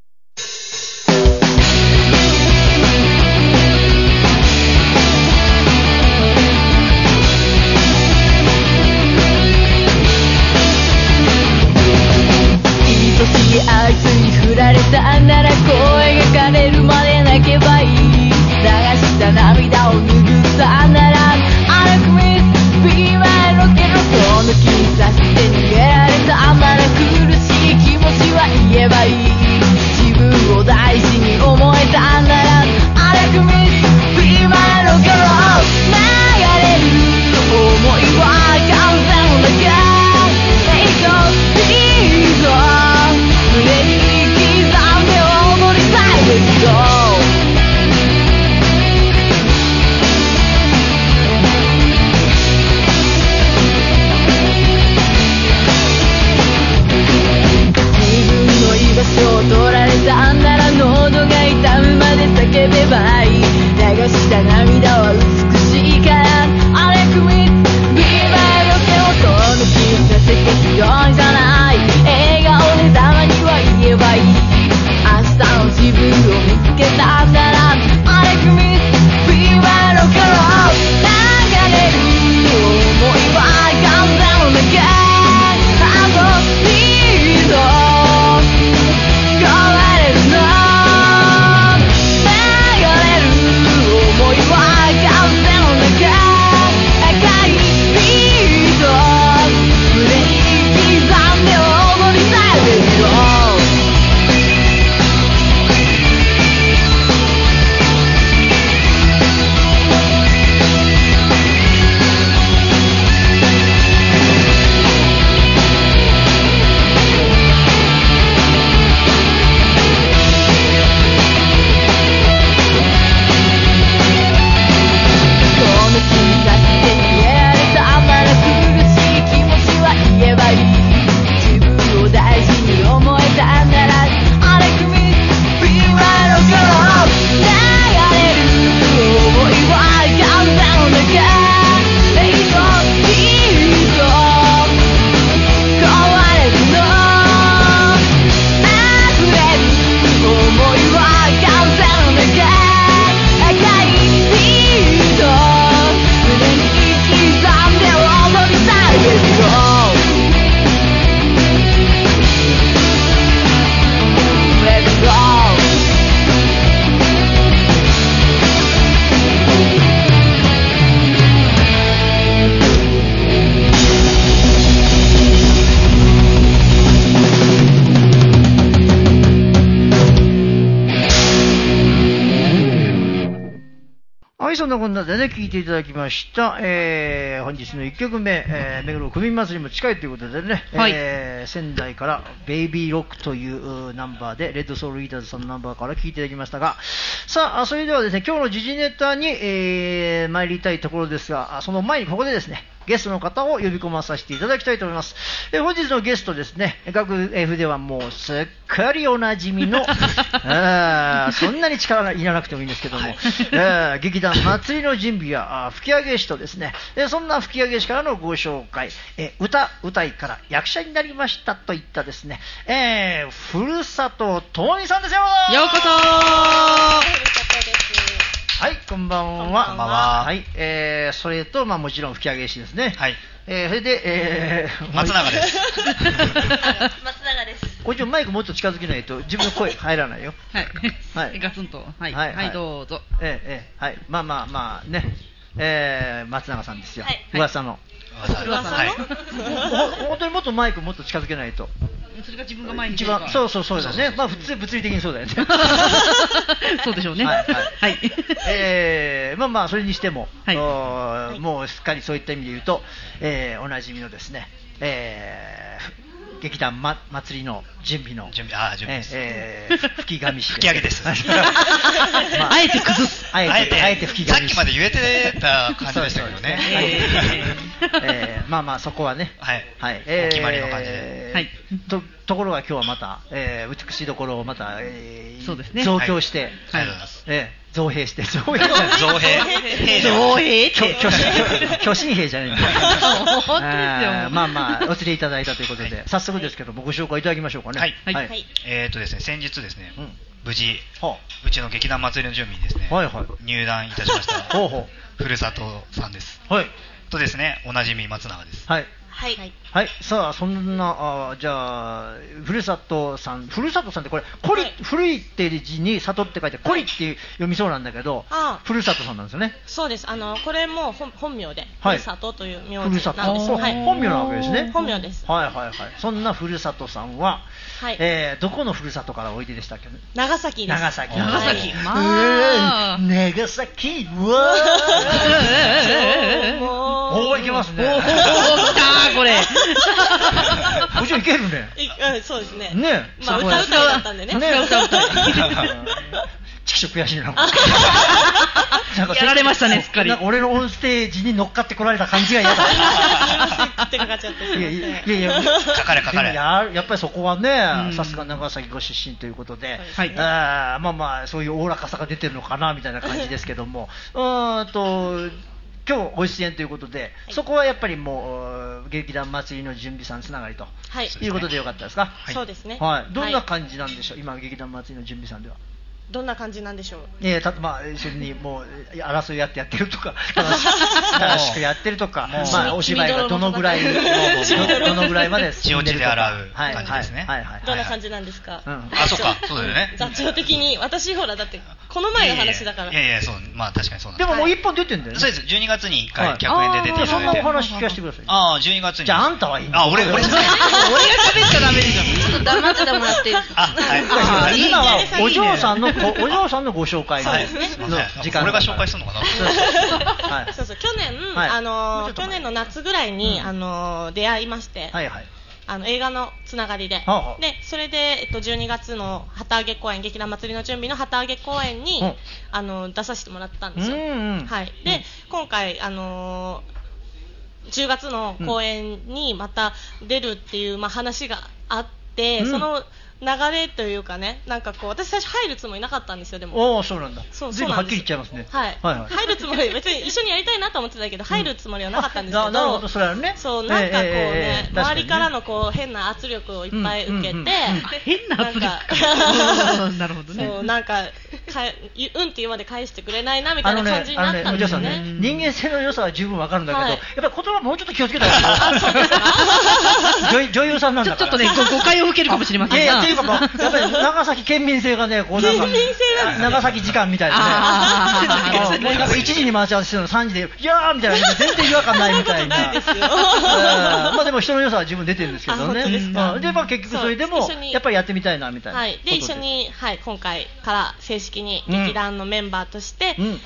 愛しいあいつに振られたなら声が枯れるまで泣けばいい流した涙を拭ったならあのクリスピーマンのゲロその気にさして逃げられたなら苦しい気持ちは言えばいいはい、そんなこんなでね、聴いていただきました。えー、本日のいっきょくめ、えー、目黒区民祭りも近いということでね、はい、えー、仙台からベイビーロックというナンバーで、レッドソウルリーダーズさんのナンバーから聴いていただきましたが、さあ、それではですね、今日の時事ネタに、えー、参りたいところですが、その前にここでですね、ゲストの方を呼び込まさせていただきたいと思います。え本日のゲストですね、学 F ではもうすっかりおなじみのあそんなに力がいらなくてもいいんですけども、はいえ劇団祭りの準備や吹き上げ師とですね、そんな吹き上げ師からのご紹介、え歌歌いから役者になりましたといったですね、えー、ふるさとともみさんですよ。 ようこそはい、こんばんは。 こんばんは。 はい、えー、それと、まあもちろん吹き上げ師ですね。 はい。 えー、それで、えー、 松永です。 松永です。 これちょマイクもっと近づけないと自分の声入らないよ。 はい。 はい。 ガツンと。はい。 はい、 はい、どうぞ。 えー、えー、はい。まあまあまあね、えー、松永さんですよ。はい。噂の。 噂の。はい。 本当にもっとマイクもっと近づけないと。 それが自分が前に一番そうそうそうだね。まあ普通物理的にそうだよね。 そうでしょうね。 はいはい。 はい、 えー、まあまあそれにしても、 はい、 もうすっかりそういった意味で言うと、えー、おなじみのですね、えー、劇団、ま、祭りの準備の準備あ準備です。 えー、吹き紙師吹き上げです。まあ、あえて崩す。 あえてあえて吹き紙師。 さっきまで言えてた感じでしたけどね。 えーえー、まあまあそこはね。 はい。 はい。 えー、お決まりの感じで。 はい。 とところが今日はまた、えー、美しいところをまた、えー、 そうですね。 増強して、 はい。ありがとうございます。 えー、増兵して増兵増兵増兵巨神兵じゃないんだよ。 本当ですよ。 まあまあお連れいただいたということで、はい、早速ですけどもご紹介いただきましょうかね。 はい。 はい。 はい、えっ、ー、とですね、先日ですね、うん、無事、 はあ、 うちの劇団祭りの準備にですね、 はいはい、 入団いたしましたほうほうふるさとさんです。 はい。 とですね、おなじみ松永です。 はい。 はい、 はい、さあそんなあじゃあふるさとさんふるさとさんってこれこり、はい、古いって字に里って書いてこりって読みそうなんだけど、はい、ふるさとさんなんですよね。 そうです。あのこれも本本名で、 はい、 ふるさとという名字なんふるです。 さと、 はい、 本名なわけですね。 本名です。 はいはいはい。そんなふるさとさんは、はいえー、どこのふるさとからおいででしたっけね。 長崎です。 長崎長崎、 はい、まあ長崎わーおおいけますね。 おお来たこれもちろんいけるね。 そうですね。 ね、 まあ歌う歌だったんでね。 ね、歌う歌。ちくしょ悔しいな。 なんかやられましたね、すっかり。 なんか俺のオンステージに乗っかってこられた感じが嫌だ。 ってかかっちゃって。 いやいやいや、 かかれかかれ。 ややっぱりそこはね、さすが長崎ご出身ということで、はい、あまあまあそういうおおらかさが出てるのかなみたいな感じですけども、うんと。今日ご出演ということで、はい、そこはやっぱりもう劇団祭りの準備さんつながりと、はい、いうことでよかったですか。 はい、そうですね、 はい、どんな感じなんでしょう、はい、今劇団祭りの準備さんではどんな感じなんでしょう。 えー、たまあ一緒にもう争いやってやってるとか楽しくやってるとか、まあ、お芝居がどのぐらいどのぐらいまで血落ちで洗う感じですね。 はいはいはいはい、どんな感じなんですか。 うん、あ、そうか、そうだよね。 座長的に私ほらだってこの前の話だから。 いやいや、そう、まあ確かにそうなんです。 でももう一本出てんだよね。 そうです。じゅうにがつにいっかい客演で出てるので。 そんなお話聞かせてください。 ああ、じゅうにがつに。 じゃああんたはいいんだ。 あ、俺俺俺が喋っちゃダメでしょ。 ちょっと黙っててもらっていいですか。 あ、はい。 今はお嬢さんのお嬢さんのご紹介の時間。俺が紹介するのかな。 そうそう、去年あの去年の夏ぐらいにあの出会いまして。はいはい。あの映画のつながりで、はあはあ、でそれで、えっと、じゅうにがつの旗揚げ公演、劇団祭りの準備の旗揚げ公演に、うん、あの出させてもらったんですよ。うんうん、はい、で、うん、今回、あのー、じゅうがつの公演にまた出るっていう、まあ、話があって、うん、その流れというかね、なんかこう私最初入るつもりなかったんですよ。でもおお、そうなんだ。 そうそうなんです。はっきり言っちゃいますね。 はい。はいはい、入るつもり、別に一緒にやりたいなと思ってたけど、入るつもりはなかったんですけど、 うん、なるほど、それはね。 そう、なんかこうね、えーえー、周りからのこう変な圧力をいっぱい受けて、うんうんうん、 変な圧力なるほどね。 そう、なんかかうんって言うまで返してくれないなみたいな感じになったんですよね。 ね、ね、人間性の良さは十分わかるんだけど、はい、やっぱり言葉もうちょっと気をつけたらあ、そうですか。女, 女優さんなんだから。 ちょっとね、誤解を受けるかもしれませんが。 いやいや、っていうかもうやっぱり長崎県民性がね、こうなんか長崎時間みたいなね。なんかいちじに待ち合わせしてるのさんじで、いやーみたいな、全然違和感ないみたいな。まあでも人の良さは十分出てるんですけどね。で、まあ結局それでもやっぱりやってみたいなみたいな。 はい。で一緒にはい今回から正式に劇団のメンバーとして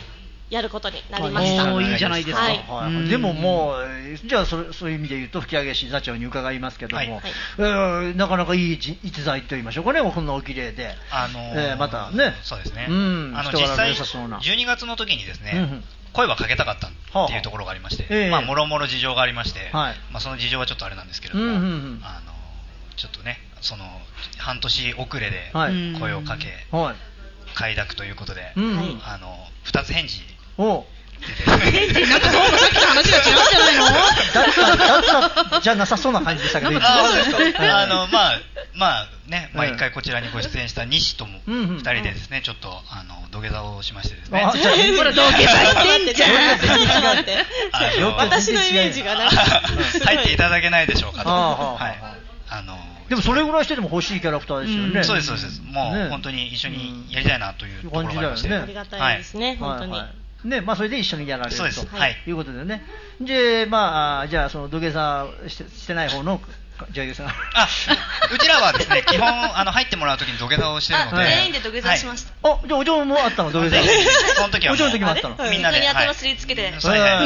やることになりました。 おー、いいじゃないですか。はいはい、でももうじゃあ そ, そういう意味で言うと吹上市座長に伺いますけども、はいはい、えー、なかなかいい逸材と言いましょうかね、こんなお綺麗で、 あのーえー、またね、 そうですね、 うん、 あの実際じゅうにがつの時にですね、うんうん、声はかけたかったっていうところがありまして、はあはあ、まあもろもろ事情がありまして、はい、まあ、その事情はちょっとあれなんですけれども、うんうんうん、あのちょっとね、その半年遅れで声をかけ、はい、快諾ということで、うんうん、あのふたつ返事お返事なんかそうさっきの話が違うんじゃないのだったじゃなさそうな感じでしたけど、 ああのまあまあね、まあ、一回こちらにご出演した西ともふたりでですね、ちょっとあの土下座をしましてですね、 ほら土下座してんじゃん私のイメージがなんか入っていただけないでしょうかと、はい、あのでもそれぐらいしてでも欲しいキャラクターですよね、 うん、そうですそうです、もう、ね、本当に一緒にやりたいなというところがありまして、 ありがたいですね、はい、本当に、はいはい、 ね、まあ、それで一緒にやられると、 はい、 いうことでね。で、まあ、じゃあその土下座して、してない方の女優さん、 あ、うちらはですね基本あの入ってもらうときに土下座をしてるので、 全員で土下座しました。 はい、あ、じゃあお嬢もあったの土下座。 その時はお嬢の時もあったの。 みんなで、 みんなに頭すりつけて、 それで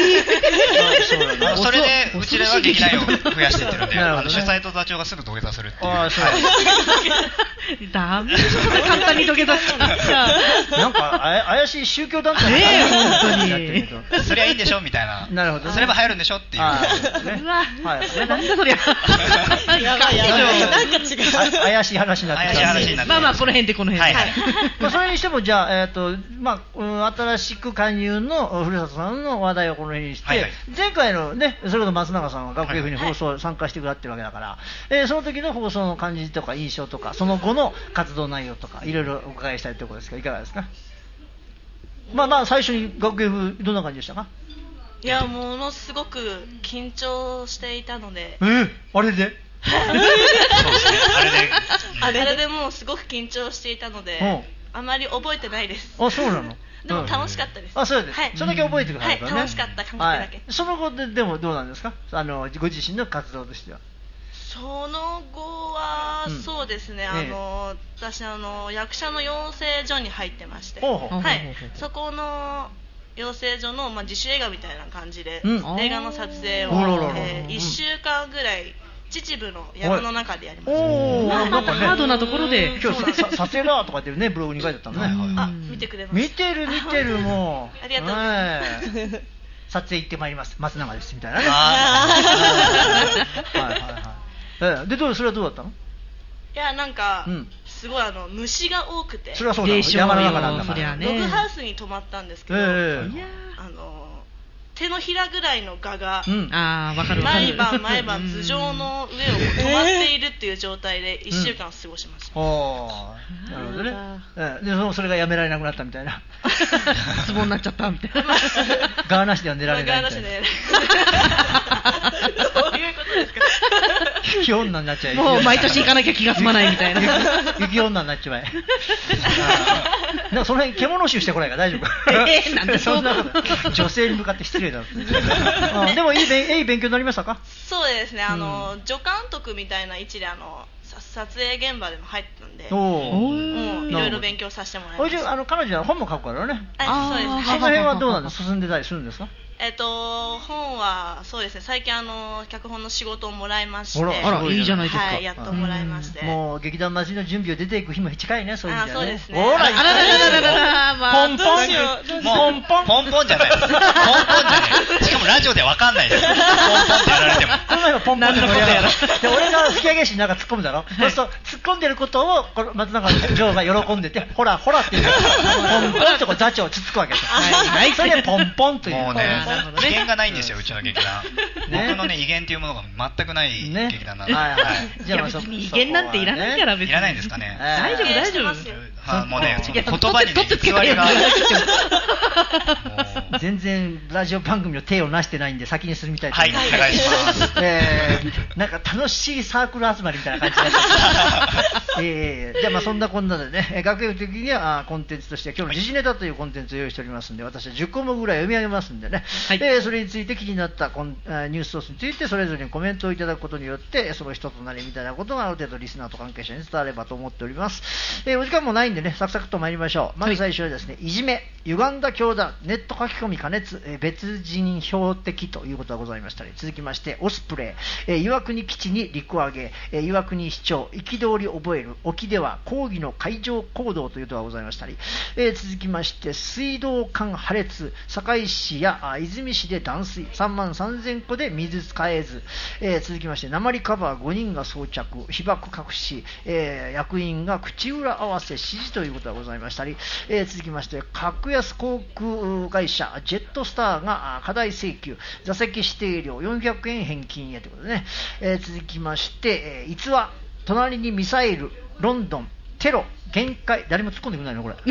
それでうちらは劇団員を増やしていってるんで、あの主催と座長がすぐ土下座するっていう。あ、そう。 ダメ、簡単に土下座する。 なんか怪しい宗教団体ね、 本当に。そりゃいいんでしょみたいな。 なるほど。 すれば入るんでしょっていう。 うわ、はい。なんだそりゃ。 やばいやばい、なんか違う。 怪しい話になって怪しい話になって。 まあまあこの辺でこの辺で。 まあそれにしてもじゃあえっとまあ新しく加入の古里さんの話題をこの辺にして、前回のねそれこそ松永さんは学芸部に放送参加してくだってるわけだから、えその時の放送の感じとか印象とかその後の活動内容とかいろいろお伺いしたいところですがいかがですか。まあまあ最初に学芸部どんな感じでしたか。 いやものすごく緊張していたので。 えー、あれでそうですね、あれであれでもうすごく緊張していたのであまり覚えてないです。 あ、そうなの。 でも楽しかったです。 あ、そうです。はい、それだけ覚えてくださいね。 はい、楽しかった感覚だけ。 はい、その後ででもどうなんですか。あのご自身の活動としては。 その後は、うん、そうですね。あの、ええ、私あの役者の養成所に入ってまして、 ほうほう、 はい、そこの養成所の、まあ、自主映画みたいな感じで、うん、映画の撮影を、えー、いっしゅうかんぐらい秩父の山の中でやりました。 おー、なんかね、 ハードなところで今日さ撮影だとかってねブログに書いてあったのね。 あ、見てくれます。 見てる見てるもう。 ありがとうございます。 撮影行ってまいります松永ですみたいなね。はいはいはい。でどうそれはどうだったの。 いやなんか、うん、すごいあの虫が多くて。 それはそうだ。山の中なんだから。 ログハウスに泊まったんですけど、えー、あの手のひらぐらいの蛾が、 うん、あ分かる毎晩毎晩頭上の上を止まっているっていう状態でいっしゅうかん過ごしました。 うん、ああ、なるほどね。ええ、でそそれがやめられなくなったみたいな。 ツボになっちゃったみたいな。 ガーなしでは寝られないみたいな。 ガーなしで。どういうことですか。 雪女になっちゃう。 もう毎年行かなきゃ気が済まないみたいな。 雪女になっちまえ。なんかその辺獣臭してこないから大丈夫。 えー、なんでそんなこと。 女性に向かって失礼だ。あでもいい勉いい勉強になりましたか。 そうですね。あの、うん、助監督みたいな位置であの撮影現場でも入ったんで、もういろいろ勉強させてもらいました。 あの彼女は本も書くからね。 あ、そうです。 その辺はどうなんですか。進んでたりするんですか。 えっと本はそうですね。最近あの脚本の仕事をもらいまして、 あらいいじゃないですか。 はい、やっともらいまして。 もう劇団祭りの準備を出ていく日も近いね。そういう意味ではね。 そうですね。 ほら、 あららららららポンポンポンポンポンポンじゃない。ポンポンじゃない。しかもラジオでわかんないです。ポンポンってやられても。 その前はポンポンって盛り上がる。で俺が吹き上げ師になんか突っ込むだろ。そうすると突っ込んでることをこの松永城が喜んでて、ほらほらっていうポンポンってこう座長をつつくわけです。はい。それでポンポンという。 もうね、威厳がないんですようちの劇団。僕のね威厳っていうものが全くない劇団なんで。 はいはい。じゃあ別に威厳なんていらないから別に。 いらないんですかね。 大丈夫大丈夫。 もうね言葉に偽りが。 全然ラジオ番組の手をなしてないんで先に進みたいと思います。はい、お願いします。 えー、なんか楽しいサークル集まりみたいな感じになってます。えー、じゃあまあそんなこんなでね、学園的にはコンテンツとしては今日の時事ネタというコンテンツを用意しておりますんで、私はじゅっこもぐらい読み上げますんでね、はい、えー、それについて気になったコンニュースソースについてそれぞれにコメントをいただくことによってその一つなりみたいなことがある程度リスナーと関係者に伝わればと思っております。えー、お時間もないんいんでね、サクサクと参りましょう。まず最初はですね、はい、いじめ、歪んだ教団、ネット書き込み加熱、えー、別人標的ということがございましたり、続きまして、オスプレイ、えー、岩国基地に陸揚げ、えー、岩国市長、憤り覚える、沖では抗議の海上行動ということがございましたり、えー、続きまして、水道管破裂、堺市やあ泉市で断水、さんまんさんぜんこで水使えず、えー、続きまして、鉛カバーごにんが装着、被爆隠し、えー、役員が口裏合わせ指示ということがございましたり、えー、続きまして、格安航空会社ジェットスターが過大請求、座席指定料よんひゃくえん返金へということでね、えー、続きまして、えー、逸話、隣にミサイル、ロンドン、テロ、限界、誰も突っ込んでくれないのこれ。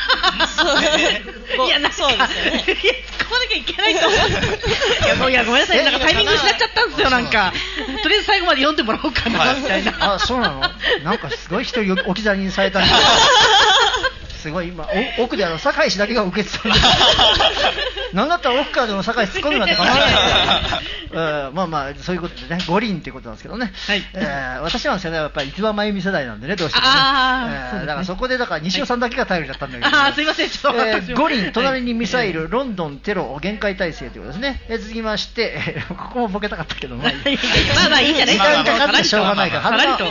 いや、なそうですよね。いや、突っ込まなきゃいけないと思う。いや、もういや、ごめんなさい、なんかタイミング失っちゃったんですよ、なんか。とりあえず最後まで読んでもらおうかな、みたいな。 あ、そうなの？なんかすごい一人置き去りにされたんだ。すごい今、奥であの堺市だけが受けてたんだ。なんだったら奥からでも堺市突っ込むなんて構わない。えー、まあまあそういうことでね、五輪っていうことなんですけどね、はい、えー、私らの世代はやっぱり一番真由美世代なんでね、どうしてもね、あ、えーね、だからそこでだから西尾さんだけが頼りだったんだけど、ね、 はい、あ、すいません、ちょっと、えー、五輪、隣にミサイル、はい、ロンドンテロ限界体制ということですね。えー、続きまして、えー、ここもボケたかったけど、まあいいまあまあいいじゃないですか、 時間かかってしょうがないから、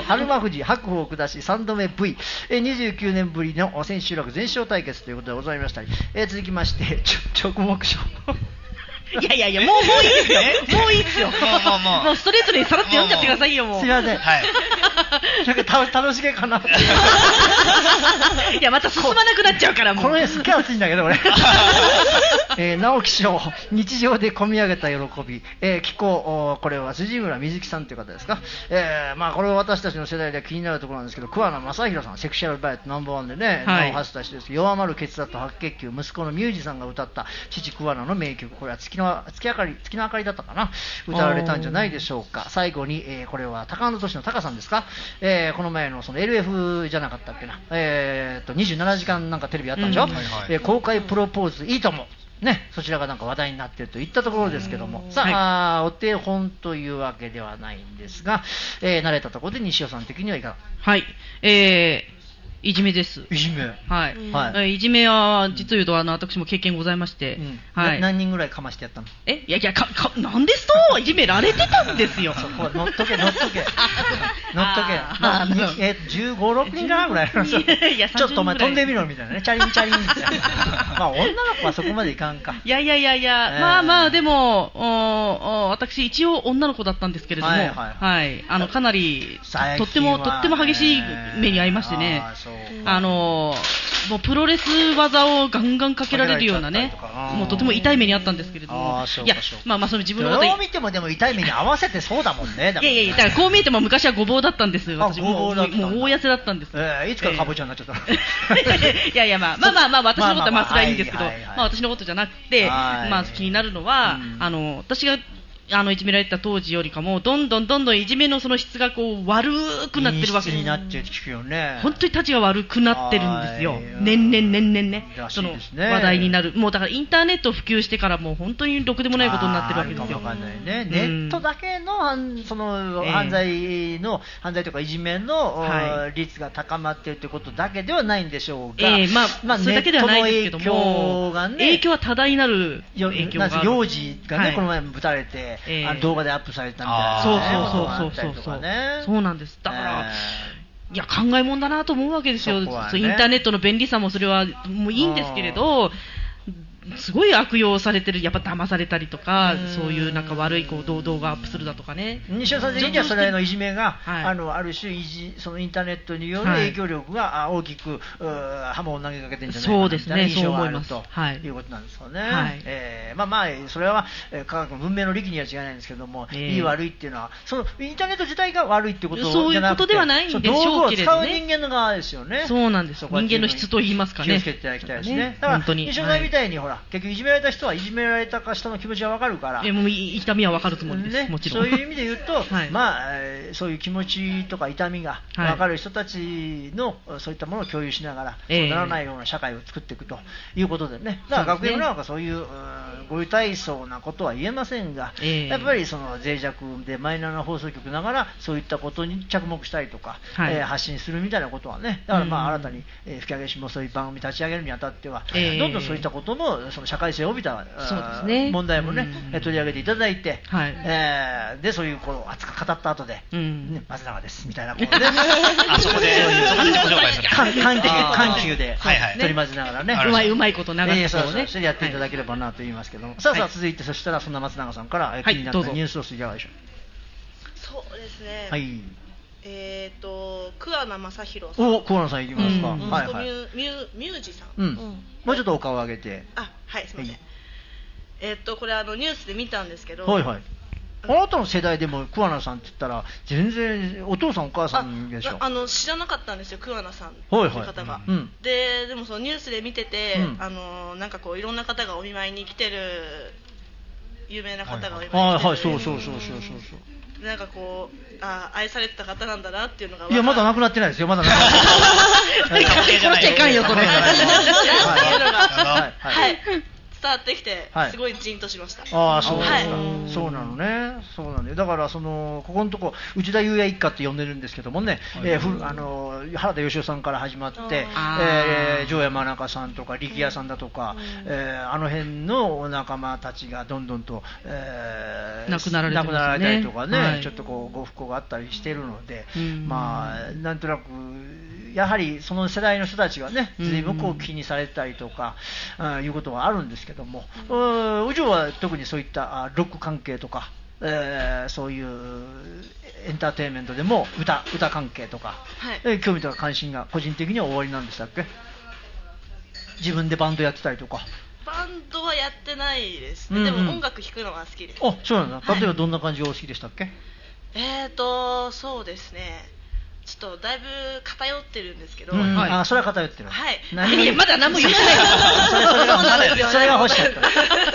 春馬富士白鵬下しさんどめ V、えー、にじゅうきゅうねんぶりの千秋楽全勝対決ということでございましたり、えー、続きまして直木賞。 いやいやいや、もうもういいですよ。もういいですよ。もうもうもうストレートにさらっと読んじゃってくださいよ、もう。 すみません。はい。なんかた楽しげかな。 いや、また進まなくなっちゃうからもう。 この辺すっげえ熱いんだけど俺。えー、直木賞、日常で込み上げた喜び、えー、気候、これは辻村瑞希さんという方ですか。えー、まあこれは私たちの世代では気になるところなんですけど、桑名正宏さん、セクシャルバイオットナンバーワンでね、はい、名を馳せた人です。弱まる血圧と白血球、息子のミュージさんが歌った父桑名の名曲、これは月の月明かり月の明かりだったかな、歌われたんじゃないでしょうか。最後に、えー、これは高野都市のタカさんですか、えー、この前のその エルエフ じゃなかったっけな、えー、とにじゅうななじかんなんかテレビあったんでしょ、うん、はいはい、えー、公開プロポーズいいともね、そちらがなんか話題になっているといったところですけども、さあ、はい、お手本というわけではないんですが、えー、慣れたところで西尾さん的にはいかが？ はい、えーいじめです。 いじめ。 はい。うん、はい、いじめは実を言うとあの私も経験ございまして、うん、 はい。何人ぐらいかましてやったの？ え、いやいやかかなんですといじめられてたんですよ。 そこ乗っとけ乗っとけ乗っとけ。あえじゅうご、ろくにんかなぐらいの。いやいやちょっとお前飛んでみろみたいなね、チャリンチャリンみたいな。まあ女の子はそこまでいかんか。 いやいやいやいや、えー、まあまあでもおお私一応女の子だったんですけれども、はいはいはいはい、あのかなりとってもとっても激しい目に遭いましてね。あのもうプロレス技をガンガンかけられるようなね、もうとても痛い目にあったんですけれども、いやまあまあその自分のどう見てもでも痛い目に合わせてそうだもんね。 いやいやいや、だからこう見えても昔はごぼうだったんです。私もうもう大痩せだったんです。 えー、いつかかぼちゃになっちゃった。 いやいやまあまあまあまあ私のことはまあそれはいいんですけど、まあ私のことじゃなくて、まあ気になるのはあの私があのいじめられた当時よりかもどんどんどんどんいじめのその質がこう悪くなってるわけです。 になって聞くよね。 本当にたちが悪くなってるんですよ。年々年々ね、その話題になる。もうだからインターネットを普及してからもう本当にろくでもないことになってるわけですよ。 わかんないね。ネットだけのその犯罪の、えー、犯罪とかいじめの、はい、率が高まっているということだけではないんでしょうが、 えー、まあ、まあ、それだけではないですけども、影響がね、影響は多大なる影響がある。 幼児がね、はい、この前ぶたれて。えー、あの動画でアップされたみたいな、ね、そうそうそうそうそう、ね、そうなんです。だから、えー、いや考えもんだなと思うわけですよ。ね、インターネットの便利さもそれはもういいんですけれど、すごい悪用されてる、やっぱ騙されたりとか、うそういうなんか悪いこう動画アップするだとかね。 西尾さん的にはそれのいじめが、はい、あのある種いじそのインターネットによる影響力が大きく、はい、刃物を投げかけてるんじゃないかなみたいな印象があるということなんですよね。はい、えー、まあまあそれは科学の文明の利器には違いないんですけども、えー、いい悪いっていうのはそのインターネット自体が悪いっていうことじゃなくて、 そういうことではないんでしょうけれどね。 道具を使う人間の側ですよね。 そうなんです。人間の質と言いますかね。 気をつけていただきたいですね。だから西尾さんみたいにほらら、結局いじめられた人はいじめられた人の気持ちが分かるから、 えもう痛みは分かるつもりです、ね、もちろんそういう意味で言うと、はい、まあ、そういう気持ちとか痛みが分かる人たちの、はい、そういったものを共有しながら、えー、そうならないような社会を作っていくということでね、だから学園なんかそういう、ご優待層なことは言えませんが、えー、やっぱりその脆弱でマイナーな放送局ながらそういったことに着目したりとか、はい、えー、発信するみたいなことはね、だからまあ新たに、えー、吹き上げしもそういう番組立ち上げるにあたっては、えー、どんどんそういったことの、その社会性を帯びた、そうですね、問題もね、うん、取り上げていただいて、はい、えー、でそういうこう熱く語った後で、うんね、松永ですみたいなことであそこでそこで自己紹介する緩急緩急で取り混ぜながらね、 うまいうまいこと流してね、 えー、そうそうそれやっていただければなと言いますけども、はい、さあさあ続いて、そしたらそんな松永さんから、はい、気になったニュースをいかがでしょう。 そうですね、 はい、 えーと桑名正宏さん、 お桑名さんいきますか、うん、 はいはい、ミュミュミュージさん、 うんうん、もうちょっとお顔を上げて、 あ、はい、すみません、はい、えーとこれあのニュースで見たんですけど、 はいはい、あなたの世代でも桑名さんって言ったら全然お父さんお母さんでしょ。 ああの知らなかったんですよ、桑名さんという方が、はいはい、うん、で, でもそのニュースで見てて、うん、あのなんかこういろんな方がお見舞いに来てる、有名な方がお見舞いに来てる、はいはい、そうそうそうそうそうそう、なんかこうあ愛されてた方なんだなっていうのが、 いやまだ亡くなってないですよ、まだ亡くなってない殺しちゃいかんよこれ、 はいはい、伝わってきて、すごいジンとしました。 ああ、そうですか、はい、そうなのね、そうなんだよ。だからそのここのとこ内田裕也一家って呼んでるんですけどもね、はい、えー、ふあの原田芳雄さんから始まって、えー、城山中さんとか力也さんだとか、うん、えー、あの辺のお仲間たちがどんどんと、えー、 亡くなられてますね、 亡くなられたりとかね、はい、ちょっとこうご不幸があったりしているので、うん、まあなんとなくやはりその世代の人たちがね、随分こう気にされたりとか、うん、いうことはあるんですけども、うん、うちは特にそういったロック関係とか、えー、そういうエンターテインメントでも 歌, 歌関係とか、はい、えー、興味とか関心が個人的には終わりなんでしたっけ。自分でバンドやってたりとか。 バンドはやってないですね、うんうん、でも音楽弾くのが好きです。 あ、そうなんだ。例えばどんな感じがお好きでしたっけ。はい、 えーとそうですね、ちょっとだいぶ偏ってるんですけど、 うん、はい、あ、それは偏ってる。 はい。 何いやまだ何も言ってないそれそれがそれが欲しかった。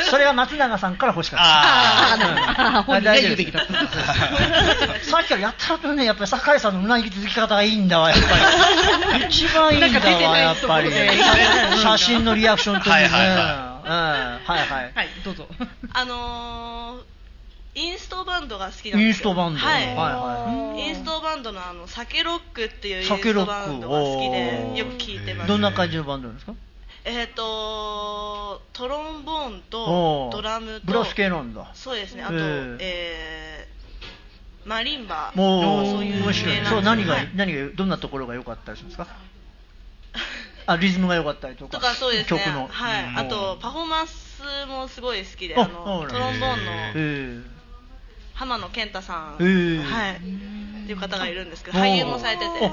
それは松永さんから欲しかった。ああ、本人が言うべきだった。さっきからやったらね、やっぱり酒井さんのうなぎ続き方がいいんだわ、やっぱり。一番いいんだわ、やっぱり。写真のリアクションというね。はいはいはい。はいはい。 はい、どうぞ。 あのー。インストバンドが好きなんですよ。 インストバンド、 はいはいはい、インストバンドのあのサケロックっていうインストバンドが好きでよく聴いてます。 どんな感じのバンドなんですか。 えーとトロンボーンとドラムとブラス系なんだ。 そうですね、あと、えーえー、マリンバ、そういう面白い。そう、何が、はい、何がどんなところが良かったりするんですか。あ、リズムが良かったりとか、 とかそうですね、曲の、はい、 うん、 あとパフォーマンスもすごい好きで、あのトロンボーンの、えー浜野健太さん、えー、はい、っていう方がいるんですけど、俳優もされてて、はい、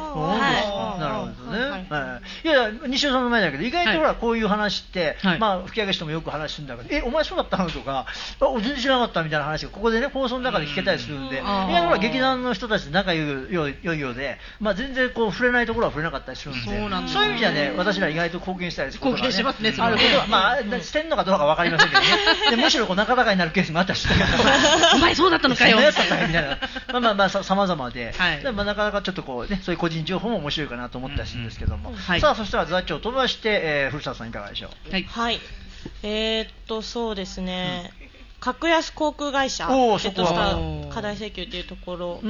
なるほどね。はいはい、いやいや西尾さんの前だけど、意外とほら、はい、こういう話って、はい、まあ吹き上げしてもよく話するんだけど、え、お前そうだったのとか、あ、全然知らなかったみたいな話がここでね放送の中で聞けたりするんで、意外とほら劇団の人たちで仲良いよいようで、まあ全然こう触れないところは触れなかったりするんで、そうなんです、そういう意味じゃね、私ら意外と貢献したりすることが、ね、 貢献しますね。 あることはまあしてんのかどうかわかりませんけどね。でむしろこう仲高になるケースもあったりして、 お前そうだったのかよ。 みたいな、まあまあまあさまざまで、はい、でまあ、なかなかちょっとこうね、そういう個人情報も面白いかなと思ったりするんですけども、うんうん、はい、さあそしたら座長飛ばして、えー、古澤さんいかがでしょう。 はい、はい、えー、っとそうですね、うん、格安航空会社ゲットした過大請求というところ、うん、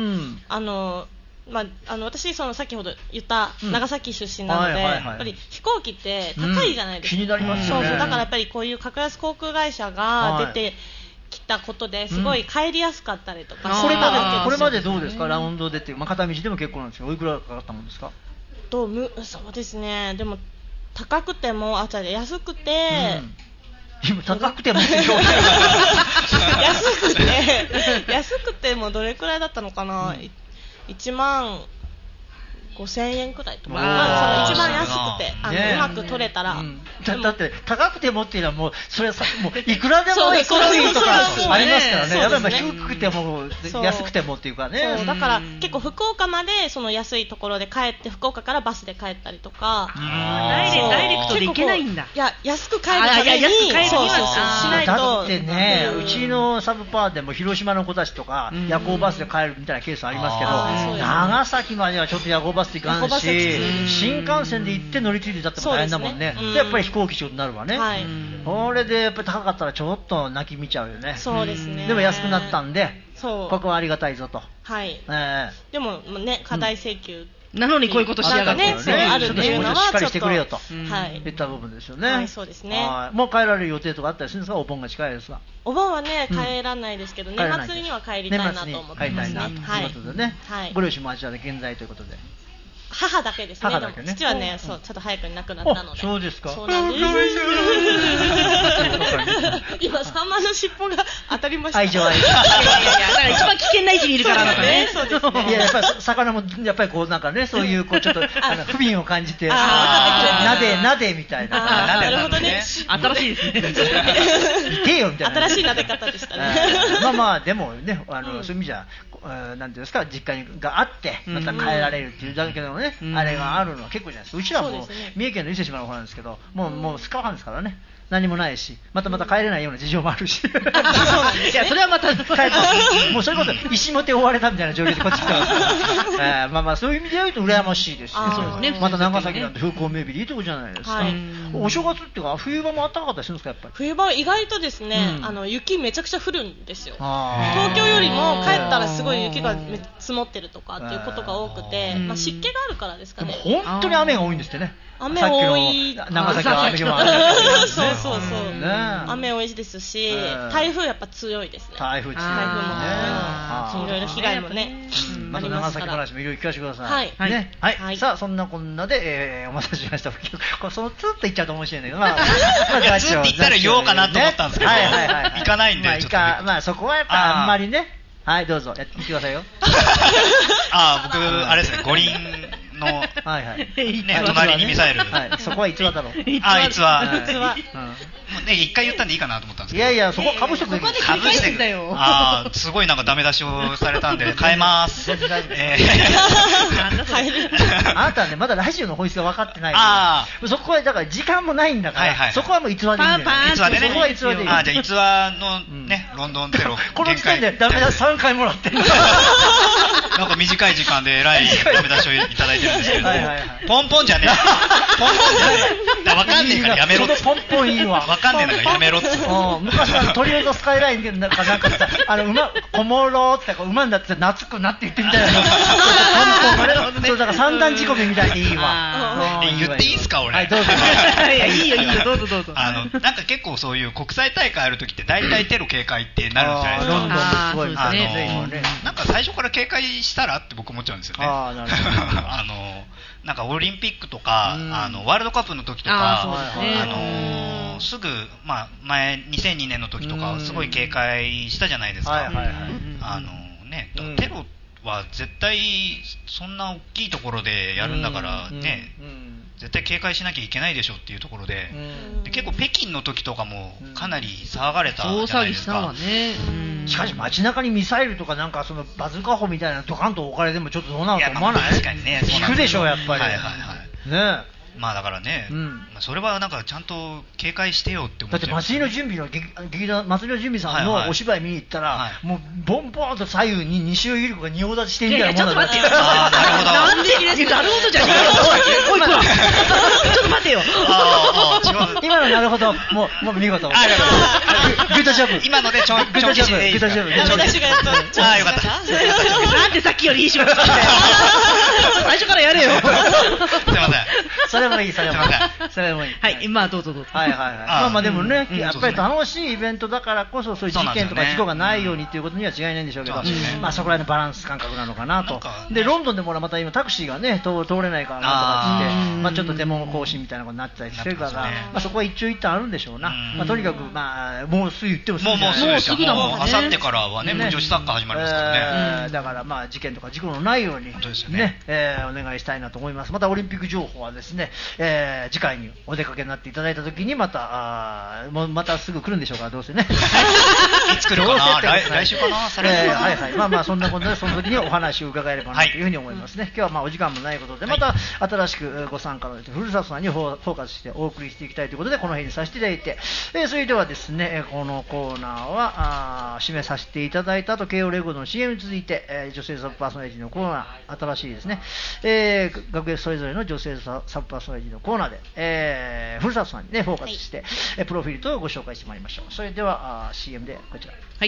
あのまあ、あの私その先ほど言った長崎出身なので、うん、はいはいはい、やっぱり飛行機って高いじゃないですか、 うん、気になりますよね。 そうそう、だからやっぱりこういう格安航空会社が出て、はい、来たことですごい帰りやすかったりとか、 うん、これまでこれまでどうですか、ラウンドでっていう、まあ、片道でも結構なんですけど、おいくらかかったもんですか。 とむそうですね、でも高くてもあじゃ安くて、 うん、今高くても安くて安くてもどれくらいだったのかな、うん、いちまんごせんえんくらいとか、まあ、その一番安くてあの、ね、うまく取れたら、うん、 だ, だって高くてもっていうのはもうそれはさもういくらでもエコノミーとかありますからね。やっぱり低くても安くてもっていうかね。 そうだから結構福岡までその安いところで帰って福岡からバスで帰ったりとか、 ダイレダイレクトで行けないんだ。 いや安く帰るためにそうそうそうしないと。 だってね、うちのサブパーでも広島の子たちとか夜行バスで帰るみたいなケースありますけど、長崎まではちょっと夜行バスで行かんし、新幹線で行って乗り継いでだっても大変だもんね。でやっぱり飛行機仕事になるわね。はい、これでやっぱり高かったらちょっと泣き見ちゃうよね。 そうですね。 でも安くなったんで、そうここはありがたいぞと。 はい。えー、でもね過大請求、 うん、なのにこういうことしやがってね、そうあるっていうのはしっかりしてくれよと、 はい、 言った部分ですよね。 はい、そうですね。 もう帰られる予定とかあったりするんですか？お盆が近いですが。 お盆はね帰らないですけど、うん、年末には帰りたいなと思ってますね。 はい。ということでね、はい、ご両親もあちらで現在ということで。 母だけですね。ね父はね、そうちょっと早くに亡くなったので。 そうですか。 そうなんです。今サンマの尻尾が当たりました。 愛情愛情。 いやいやいや、だから一番危険な位置にいるからなんかね。 そうですね。 いややっぱり魚もやっぱりこうなんかねそういうこうちょっとあの不憫を感じて、なでなでみたいな。 なるほどね。 新しいですね。 いてよみたいな。 新しい撫で方でしたね。 まあまあでもねあのそういう意味じゃなんていうんですか実家があってまた帰られるっていうだけのねあれがあるのは結構じゃないですか。うちらも三重県の伊勢志摩の方なんですけど、もうもうスカワンですからね。何もないし、またまた帰れないような事情もあるし。いやそれはまた帰ってもうそれこそ石も手追われたみたいな状況でこっち来てますから。まあまあそういう意味で言うと羨ましいですね。また長崎なんて風光明媚でいいとこじゃないですか。お正月っていうか冬場も暖かかったりするんですかやっぱり。 冬場意外とですね、あの雪めちゃくちゃ降るんですよ。東京よりも帰ったらすごい雪が積もってるとかっていうことが多くて、まあ湿気があるからですかね。 本当に雨が多いんですってね。 雨多い。 長崎は雨が多い。 そうそうそう、ね、雨多いですし、台風やっぱ強いですね。 台風強い。 台風もいろいろ被害もね。 また長崎話もいろいろ聞かせてください。はい。ね。はい。はい、さあそんなこんなで、えー、お待たせしました。そのツーって言っちゃうと面白いんだけど、まあ、 まあ、ツーって言ったら言おうかなと思ったんですけど、はいはいはい、行かないんで、 まあ、 ちょっとまあそこはやっぱあんまりね。はいどうぞやってみてくださいよ。 ああ僕あれですね五輪のはいはいね隣にミサイル。 はいそこは逸話だろう。 あ逸話。 逸話。 もうね一回言ったんでいいかなと思ったんですけど。 いやいやそこかぶしてくれ。 ここで繰り返してんだよ。 ああすごいなんかダメ出しをされたんで変えます。ええ。 あなたねまだラジオの本質が分かってない。ああそこはだから時間もないんだから。そこはもう逸話でいいんだよ。 逸話でね。 そこは逸話でいい。 あじゃあ逸話のねロンドンテロ。 この時点でダメ出しさんかいもらってる。 なんか短い時間でえらいダメ出しをいただいてるんですけど、ポンポンじゃねえ、ポンポンじゃねえ、わかんねえからやめろって、 ポンポンいいわ、 わかんねえんだからやめろって。 昔あのトリオのスカイラインなんかなんかさ、あの馬こもろってこう馬になって懐くなって言ってみたいな、ポンポンそうだから三段仕込みみたいでいいわ。 言っていいですか俺。 はいどうぞ。 いやいいよいいよどうぞどうぞ。 あのなんか結構そういう国際大会ある時って大体テロ警戒ってなるんじゃないですか。 ロンドンですごいあのなんか最初から警戒したらって僕思っちゃうんですよね。あなるほど。あのなんかオリンピックとか、あのワールドカップの時とか、あのすぐ、まあ、前にせんにねんの時とかすごい警戒したじゃないですか。あのね、テロは絶対そんな大きいところでやるんだからね、絶対警戒しなきゃいけないでしょっていうところ で, で結構北京の時とかもかなり騒がれたじゃないですか。 しかし街中にミサイルとかなんかそのバズーカ砲みたいなドカンと置かれてもちょっとどうなると思わない？ 確かにね。 聞くでしょやっぱり。 はいはいはい。 ね。 まあだからね、うん、それはなんかちゃんと警戒してよって思っちゃう。 だって祭りの準備の劇団祭りの準備さんのお芝居見に行ったら、はいはい、もうボンボンと左右に西尾百合子が仁王立ちしてみたいなもんだから。 いやいやちょっと待ってよ。あなるほど。なんでなるほどじゃねえよ。おいこら。ちょっと待ってよ。 ああ違う。今のなるほどもうもう見事。あグッドジョブ。 今のでちょグッドジョブグッドジョブ。 私がやっと。 ああよかった。 なんでさっきよりいい仕事したんだよ。最初からやれよ。 すいません。 それもいいそれもいい。それもいい。 はい、まあどうぞどうぞ。 はいはいはい。まあまあでもね、やっぱり楽しいイベントだからこそそういう事件とか事故がないようにっていうことには違いないんでしょうけど、まあそこら辺のバランス感覚なのかなと。でロンドンでもまた今タクシーがね通れないからなんとかって、まあちょっとデモ行進みたいなことになってたりしてるから、まあそこはは一応一旦あるんでしょうな。まあ、とにかく、まあ、もうすぐ言ってもすぐもうもうすぐですよ。もうあさってからはね、もう女子サッカー始まりますからね。 えー、だからまあ事件とか事故のないようにね、ねえー、お願いしたいなと思います。またオリンピック情報はですね、えー、次回にお出かけになっていただいたときにまたあもうまたすぐ来るんでしょうか、どうせね。 いつ来るかな、来, 来週かな、されるかな、 えー、はいはい、まあまあそんなことでその時にお話を伺えればなというふうに思いますね。はい、今日はまあお時間もないことで、また新しくご参加のふるさとさんにフォーカスしてお送りしていきたいということで、この辺にさせていただいて、えー、それではですね、このコーナーはあー締めさせていただいた後、慶応レコードの シーエム に続いて、えー、女性サブパーソナリティのコーナー、新しいですね、えー、学園それぞれの女性サブパーソナリティのコーナーで、えー、ふるさとさんにねフォーカスして、はい、プロフィールとご紹介してまいりましょう。それではあ シーエム でこちら。 はい。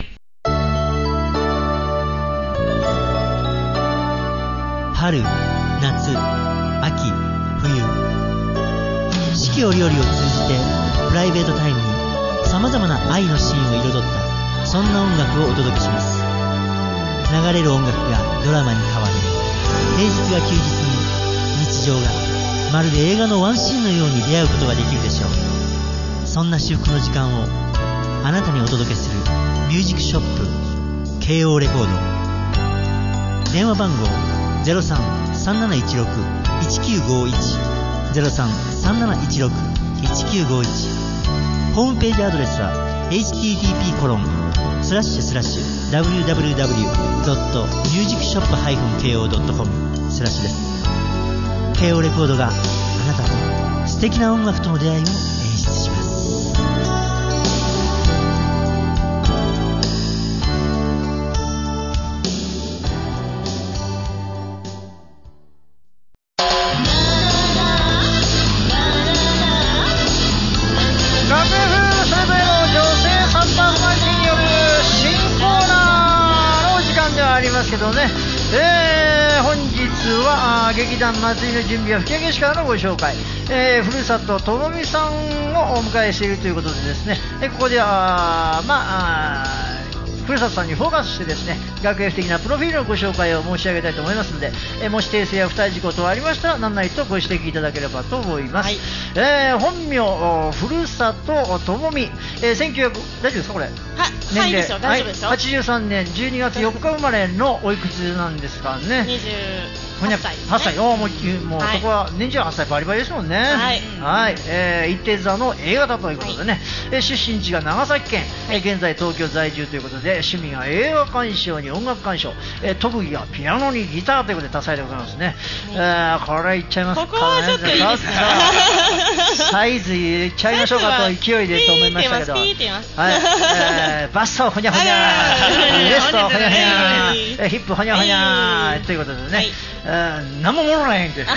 春、夏、秋、冬、四季折々を通じてプライベートタイムにさまざまな愛のシーンを彩ったそんな音楽をお届けします。流れる音楽がドラマに変わる、平日が休日に日常がまるで映画のワンシーンのように出会うことができるでしょう。そんな至福の時間をあなたにお届けするミュージックショップ慶応レコード。電話番号 ゼロさん さんなないちろく いちきゅうごいち ゼロさん さんなないちろく いちきゅうごいち。ホームページアドレスは エイチティーティーピーコロンスラッシュスラッシュダブリューダブリューダブリュードットミュージックショップハイフンケーオードットコムスラッシュです。慶応レコードがあなたと素敵な音楽との出会いを演出します。 けどね、えー、本日は劇団祭りの準備は吹上市からのご紹介、えー、ふるさとともみさんをお迎えしているということでですね、ここではまあふるさとさんにフォーカスしてですね、学園的なプロフィールのご紹介を申し上げたいと思いますので、えー、もし訂正や不対事項等ありましたら何なりとご指摘いただければと思います。はい、えー、本名ふるさとともみ、えー、せんきゅうひゃく大丈夫ですかこれ？ はい、はい、ですよ、大丈夫ですよ。 はちじゅうさんねんじゅうにがつよっか生まれのおいくつなんですかね？ にじゅうはっさいですね。 はっさい、おもう、もう、はい、そこは年中はっさいバリバリですもんね。はい、はい、えー、一定座の A 型ということでね、はい、出身地が長崎県、はい、現在東京在住ということで、趣味が映画鑑賞に音楽鑑賞、えー、特技がピアノにギターということで多彩でございますね。うん、えー、これいっちゃいますかね。 ここはちょっといいですか。 サイズいっちゃいましょうかと勢いでと思いましたけど、はい、えー、バストほにゃほにゃ、ウエストほにゃほにゃ、ヒップほにゃほにゃということでね、はい、何ももろないんで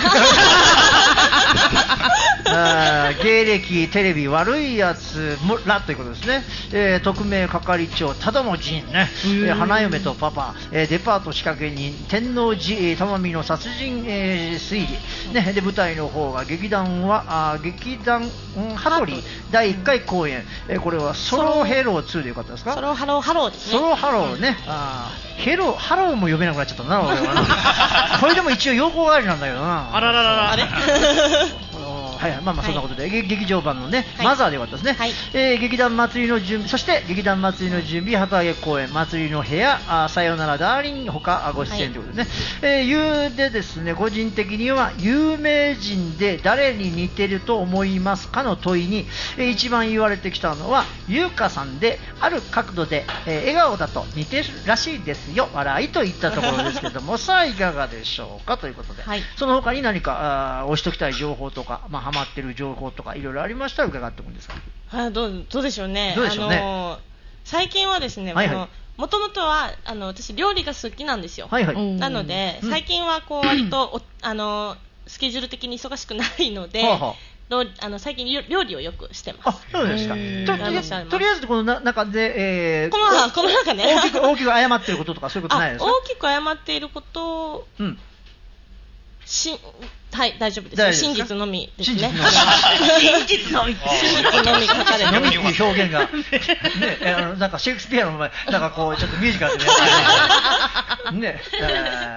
あ芸歴テレビ悪いやつらということですね、えー、特命係長ただの陣ね、えー、花嫁とパパ、えー、デパート仕掛け人天王寺、えー、玉美の殺人、えー、推理、ね、で舞台の方が劇団はあ劇団ハロリだいいっかい公演、えー、これはソロヘローツーでよかったですか？ ソロハローハローですね。 ソロハローね、あヘロハローも読めなくなっちゃったな俺はなこれでも一応用語代わりなんだけどな。 あららららあれはい、まあまあそんなことで、はい、劇場版のね、 はい、 マザーでよかったですね、はい、えー、劇団祭りの準備、そして劇団祭りの準備旗揚げ公演祭りの部屋、あさよならダーリンほかご出演ということでね、はい、えー、言うでですね、個人的には有名人で誰に似てると思いますかの問いに、えー、一番言われてきたのは優香さんで、ある角度で、えー、笑顔だと似てるらしいですよ笑いといったところですけどもさあいかがでしょうかということで、はい、その他に何かあ押しときたい情報とか、まあ、ハマってる情報とかいろいろありましたら伺ってもいいですか？ はい、どう、どうでしょうね。 どうでしょうね。 あのー、最近はですね、はいはい、もともとはあの私料理が好きなんですよ。はいはい、なので、うん、最近はこう割とあのスケジュール的に忙しくないので。はあはあ、あの最近料理をよくしてます。 あ、そうですか。と, とりあえずこの中で、えー、 このこの中ね大きく大きく謝っていることとかそういうことないですか？ 大きく謝っていることを、うん、しはい大丈夫です。真実のみですね。 真実のみ。 真実のみ書かれてる。 のみっていう表現がね、えあのなんかシェイクスピアの前なんかこうちょっとミュージカルでね、ね、えー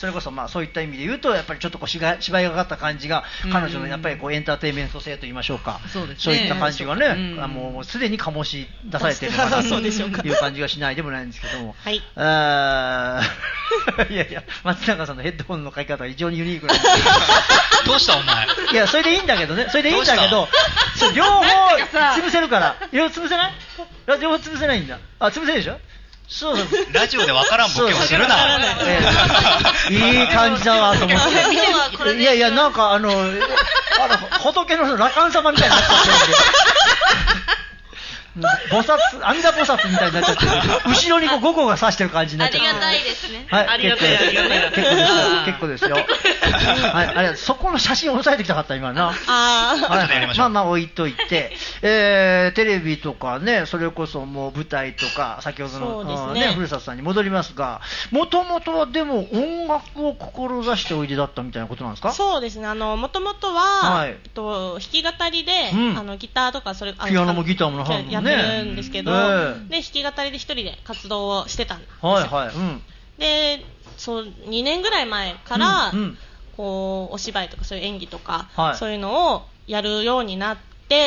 それこそまあそういった意味で言うとやっぱりちょっとこう芝居がかった感じが彼女のやっぱりこうエンターテインメント性と言いましょうか、そうですね、そういった感じがね、うん、もうすでに醸し出されているのかなという感じがしないでもないんですけども、はい、あいやいや松永さんのヘッドホンの書き方は非常にユニークなんですどうしたお前。 いやそれでいいんだけどね、それでいいんだけど両方潰せるから両方潰せない？両方潰せないんだ。あ、潰せないでしょ。そうそう。 ラジオでわからんボケをするな。 いい感じだわと思って。いやいやなんかあのあの仏の羅漢様みたいになっちゃってるんで。菩薩、阿弥陀菩薩みたいになっちゃってる。後ろにこう五個が刺してる感じになっちゃってる。 ありがたいですね。 はい、ありがたい。結構ですよ。結構ですよ。はい、あれそこの写真を押さえてきたかった今な。ああ、はい、 まあまあ置いといて、えー、テレビとかね、それこそもう舞台とか先ほどのね古里さんに戻りますが、もともとはでも音楽を志しておいでだったみたいなことなんですか？ そうですね。あのもともとは、はい、と弾き語りで、うん、あのギターとかそれピアノもギターもハンドもね。 やってるんですけど、ね、で弾き語りで一人で活動をしてたんですよ。 はいはい、うん、 でそうにねんぐらい前から、うんうん、こうお芝居とかそういう演技とか、はい、そういうのをやるようになって、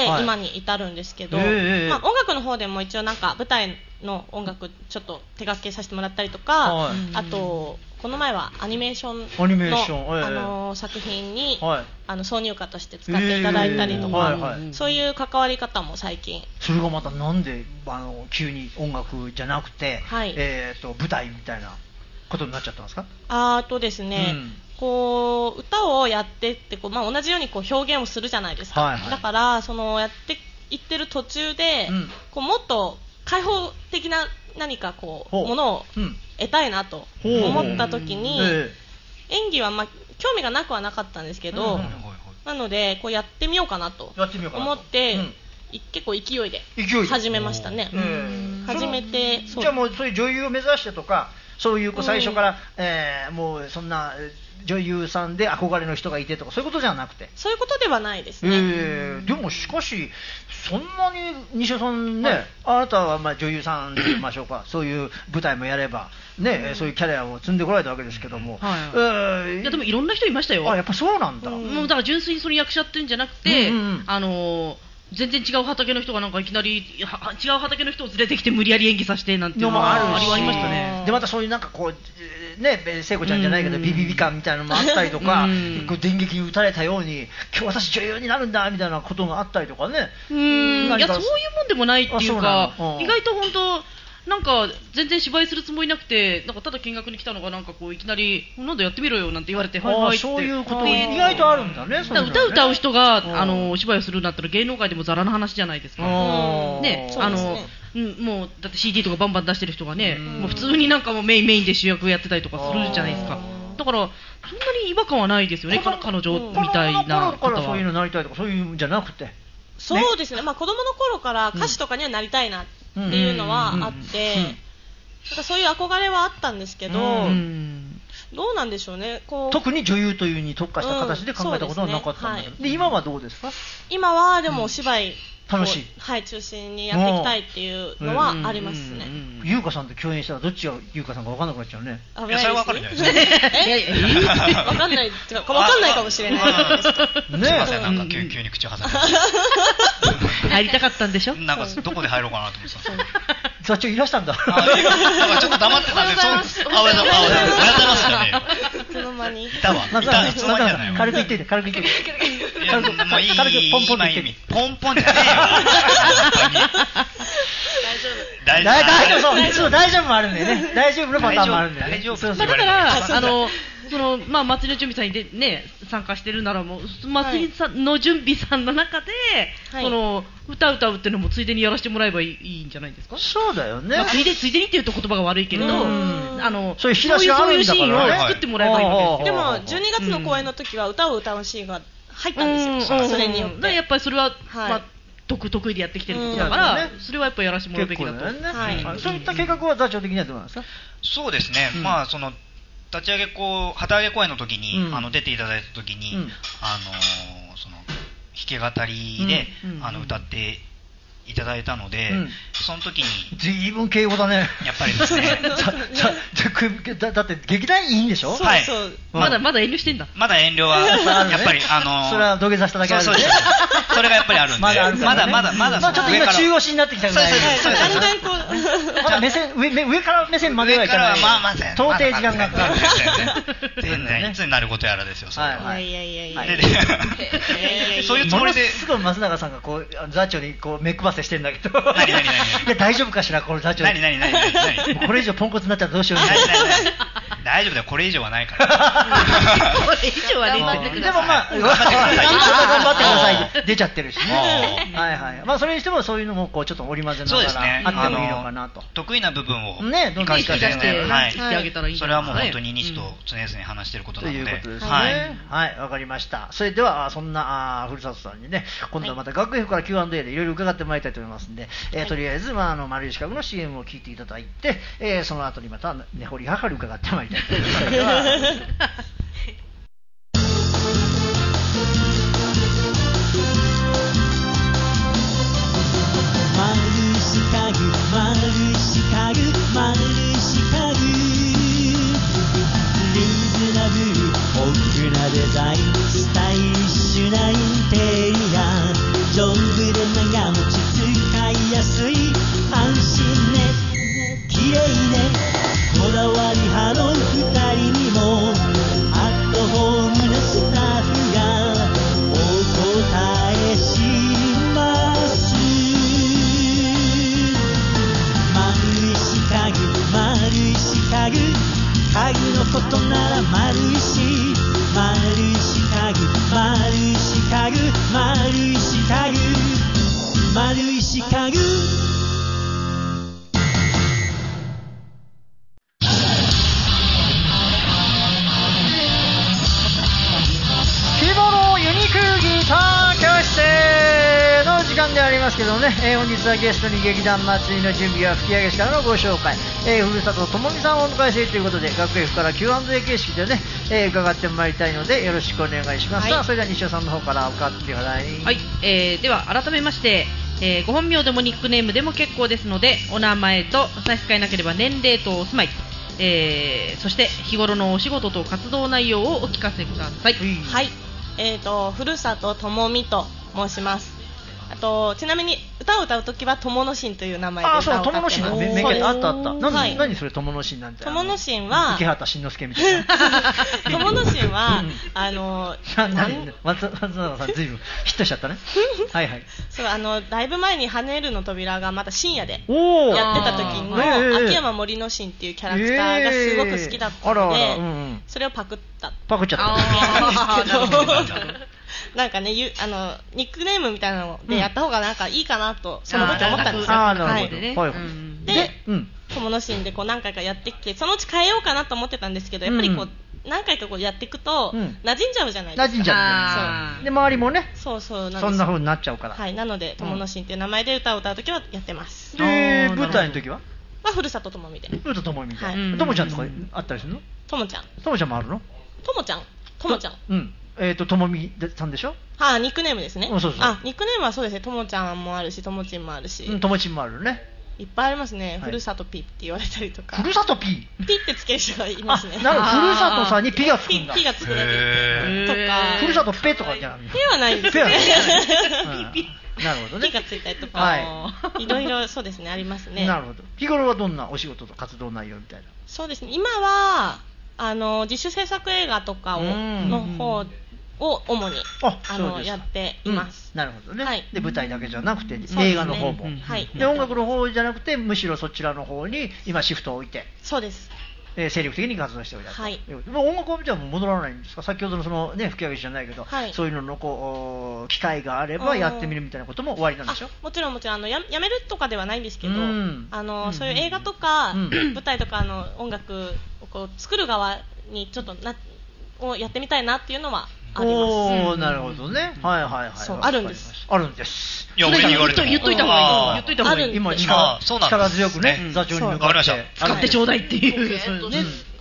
はい、今に至るんですけど、えーまあ、音楽の方でも一応なんか舞台の音楽ちょっと手掛けさせてもらったりとか、はい、あとこの前はアニメーションの、 アニメーション、えーあの作品に、はい、あの挿入歌として使っていただいたりとか、えーはいはい、そういう関わり方も最近。 それがまたなんであの急に音楽じゃなくて、はい、えー、と舞台みたいなことになっちゃったんですか？ あとですね、うん、こう歌をやってってこう、まあ、同じようにこう表現をするじゃないですか、はいはい、だからそのやっていってる途中で、うん、こうもっと開放的な何かこうものを得たいなと思った時に、うん、演技はまあ興味がなくはなかったんですけど、うん、なのでこうやってみようかなと思って、うん、結構勢いで始めましたね。始めてじゃあもうそういう女優を目指してとかそういう最初から、うんえー、もうそんな女優さんで憧れの人がいてとかそういうことじゃなくてそういうことではないですね、 えー、でもしかしそんなに西尾さんね、はい、あなたはまあ女優さんで言いましょうかそういう舞台もやればね、うん、そういうキャリアを積んでこられたわけですけども、はいえー、いやでもいろんな人いましたよ。 あやっぱそうなんだ、 うん、もうだから純粋にその役者っていうんじゃなくて、うんうんうん、あのー全然違う畑の人がなんかいきなり違う畑の人を連れてきて無理やり演技させてなんていうのもありましたね。 でまたそういうなんかこうね聖子ちゃんじゃないけど、うん、ビビビ感みたいなのもあったりとか、うん、電撃に打たれたように今日私女優になるんだみたいなことがあったりとかね。 うんいやそういうもんでもないっていうか意外と本当なんか全然芝居するつもりなくてなんかただ見学に来たのがなんかこういきなりなんだやってみろよなんて言われてはいはいってそういうこと意外とあるんだね。 歌歌う人があのお芝居をするんだったら芸能界でもザラな話じゃないですか。ねあのうん、もうだって シーディー とかバンバン出してる人がねもう普通になんかもうメインメインで主役やってたりとかするじゃないですか。だからそんなに違和感はないですよね彼女みたいな方は。子供の頃からそういうのなりたいとかそういうんじゃなくてそうですね、まあ、子供の頃から歌手とかにはなりたいなっていうのはあって、うんうんなんかそういう憧れはあったんですけど、うん、どうなんでしょうねこう特に女優というに特化した形で考えたことはなかったんだけど、うんでねはい、で今はどうですか？ 今はでもお芝居、うん、 楽しい、 はい、中心にやっていきたいっていうのはありますね。 優香さんと共演したらどっちが優香さんか分かんなくなっちゃうね。 いやそれは分かるんじゃないですか。 え分かんない分かんないかもしれないですか。ねすいませんなんか急急に口を挟んで入りたかったんでしょ。 なんかどこで入ろうかなと思ってたんです座長いらしたんだ。 あなんかちょっと黙ってたんでそうあおはようございますおはようございますじゃねえよ。 いつの間にいたわいたいつの間にじゃないよ。 軽く言っていて軽く言っていて軽くもういい軽くポンポンって言ってポンポンじゃねえよ。 大丈夫大丈夫そう大丈夫もあるんだよね。大丈夫のパターンもあるんだよね。 大丈夫だからあのそのまあ祭りの準備さんにで、ね、参加してるならもう祭りさんの準備さんの中で、はい、その歌歌うっていうのもついでにやらせてもらえばいい、いいんじゃないですか。 そうだよね、 まあ、ついでついでにっていうと言葉が悪いけれどあのそういうそういうそういうシーンを作ってもらえばいいわけですよ。 でもじゅうにがつの公演の時は歌を歌うシーンが入ったんですよ、うん、それによってやっぱりそれは、はいまあ得, 得意でやってきてることだから、うん、それはやっぱりやらせてもらうべきだと、ねはい、そういった計画は座長的にはどうなんですか。 そうですね、うん、まあその立ち上げこう旗揚げ公演の時に、うん、あの出ていただいた時に、うん、あのその弾き語りで、うん、あの歌っていただいたので、うん、その時に随分敬語だねやっぱりですねだ, だって劇団いいんでしょ。 はい、そう、うん、まだまだ遠慮してんだ。 まだ遠慮はやっぱりあのー、 それは土下座しただけあるんで、 そうそうそれがやっぱりあるんでまだあるから、ね、 まだまだまだまあ、ちょっと今中腰になってきたぐらい、 だんだんこうまだ目線 上, 上から目線まではいかない、 まあまあ到底時間がかかる全然いつになることやらですよ。それは、 はい、いやいやいやいやそういうつもりで、 ものすごい松永さんがこう座長にこう目配せしてんだけど、 何何何いや大丈夫かしらこの座長、 何何何何何これ以上ポンコツになっちゃうとどうしよう。 何何何大丈夫だよ、これ以上はないからこれ以上は頑張ってください。 でもまあ頑張ってください出ちゃってるしねはいはい、まあそれにしてもそういうのもこうちょっと織り交ぜながらあってもいいのかなと、 得意な部分をねどんどん生かしてあげたらいいんじゃない。それはもう本当に西と常々話していることなので、 ということですね。はい、わかりました。それではそんなふるさとさんにね、今度はまた学園から キューアンドエー でいろいろ伺ってまいりたいと思いますんで、えとりあえずまああの丸い四角の シーエム を聞いていただいて、えー、その後にまた根掘り葉掘り伺ってまいりたいと思います。それでは丸四角丸四角丸四角リーズナブル奥なデザインスタイリッシュなインテリア丈夫で長持ち使いやすい安心ね綺麗ねこだわり派の二人にもアットホームなスタッフがお答えします丸い四角丸い四角家具のことなら丸いし丸い四角丸い四角丸い四角丸い四角でありますけどね、えー、本日はゲストに劇団祭りの準備や吹き上げ師からのご紹介、えー、ふるさとともみさんをお迎えしているということで学園から キューアンドエー 形式でね、えー、伺ってまいりたいのでよろしくお願いします。はい、それでは西尾さんの方から伺ってください。 はい、えー、では改めまして、えー、ご本名でもニックネームでも結構ですのでお名前と差し支えなければ年齢とお住まい、えー、そして日頃のお仕事と活動内容をお聞かせください。 はい、えーとふるさとともみと申します。あとちなみに歌を歌うときは友の神という名前で歌を歌ってます。あ、そう、友の神のめめあったあった。何、はい、何それ友の神なんて。 友の神は池畑慎之介みたいな。 友の神は、うん、あの何松松永さんずいぶんヒットしちゃったね。はいはい。 そうあのだいぶ前に跳ねるの扉がまた深夜でやってた時の秋山森の神っていうキャラクターがすごく好きだったので、えーうんうん、それをパクったパクっちゃったなんかねゆあのニックネームみたいなのでやった方がなんかいいかなと、うん、その時思ったんですよ。ああなるほど、はいねはい、で、うん、友の神でこう何回かやってきてそのうち変えようかなと思ってたんですけどやっぱりこう、うん何回かこうやっていくと、うん、馴染んじゃうじゃないですか。 馴染んじゃう。そうで周りもね。 そうそうなんそんな風になっちゃうから。 はいなので友の神っていう名前で歌を歌うときはやってます。 で舞台の時は？ まあふるさとともみで。 ふるさとともみで。はい。ともちゃんとかあったりするの？ ともちゃん。 ともちゃんもあるの？ ともちゃん。ともちゃん。 うん。えっとともみさんでしょ？ はあニックネームですね。 そうそう。 あニックネームはそうですね。ともちゃんもあるしともちんもあるし。 うんともちんもあるね。 いっぱいありますね、はい、ふるさとピって言われたりとか。 ふるさとピピってつける人がいますね。 なるほど、ふるさとさんにピがつくんだ。 ピがつくだけとか。 ふるさとペとかじゃない。 ペはないんですよね。 ピピ。なるほどね。 ピがついたりとか、はい、いろいろそうですねありますね。 なるほど。日頃はどんなお仕事と活動内容みたいな。 そうですね。今はあの自主制作映画とかをの方を主に あ, あのやっています、 うん、なるほどね、はい、で舞台だけじゃなくて、ね、映画の方も、はい、で音楽の方じゃなくてむしろそちらの方に今シフトを置いてそうです、 えー、精力的に活動しております、はい、音楽はじゃあもう戻らないんですか？先ほどのそのね吹き上げじゃないけど、はい、そういうののこう機会があればやってみるみたいなことも終わりなんでしょ？ もちろんもちろんあの や, やめるとかではないんですけど、うん、あの、うん、そういう映画とか、うん、舞台とかあの音楽をこう作る側にちょっとなをやってみたいなっていうのはあります。 おー、なるほどね。はいはいはい。 そう、あるんです。 あるんです。 いや、俺に言われても。 言っといた方がいい。言っといた方がいい。 今、力強くね、座長に向かって。 わかりました。 使ってちょうだいっていう。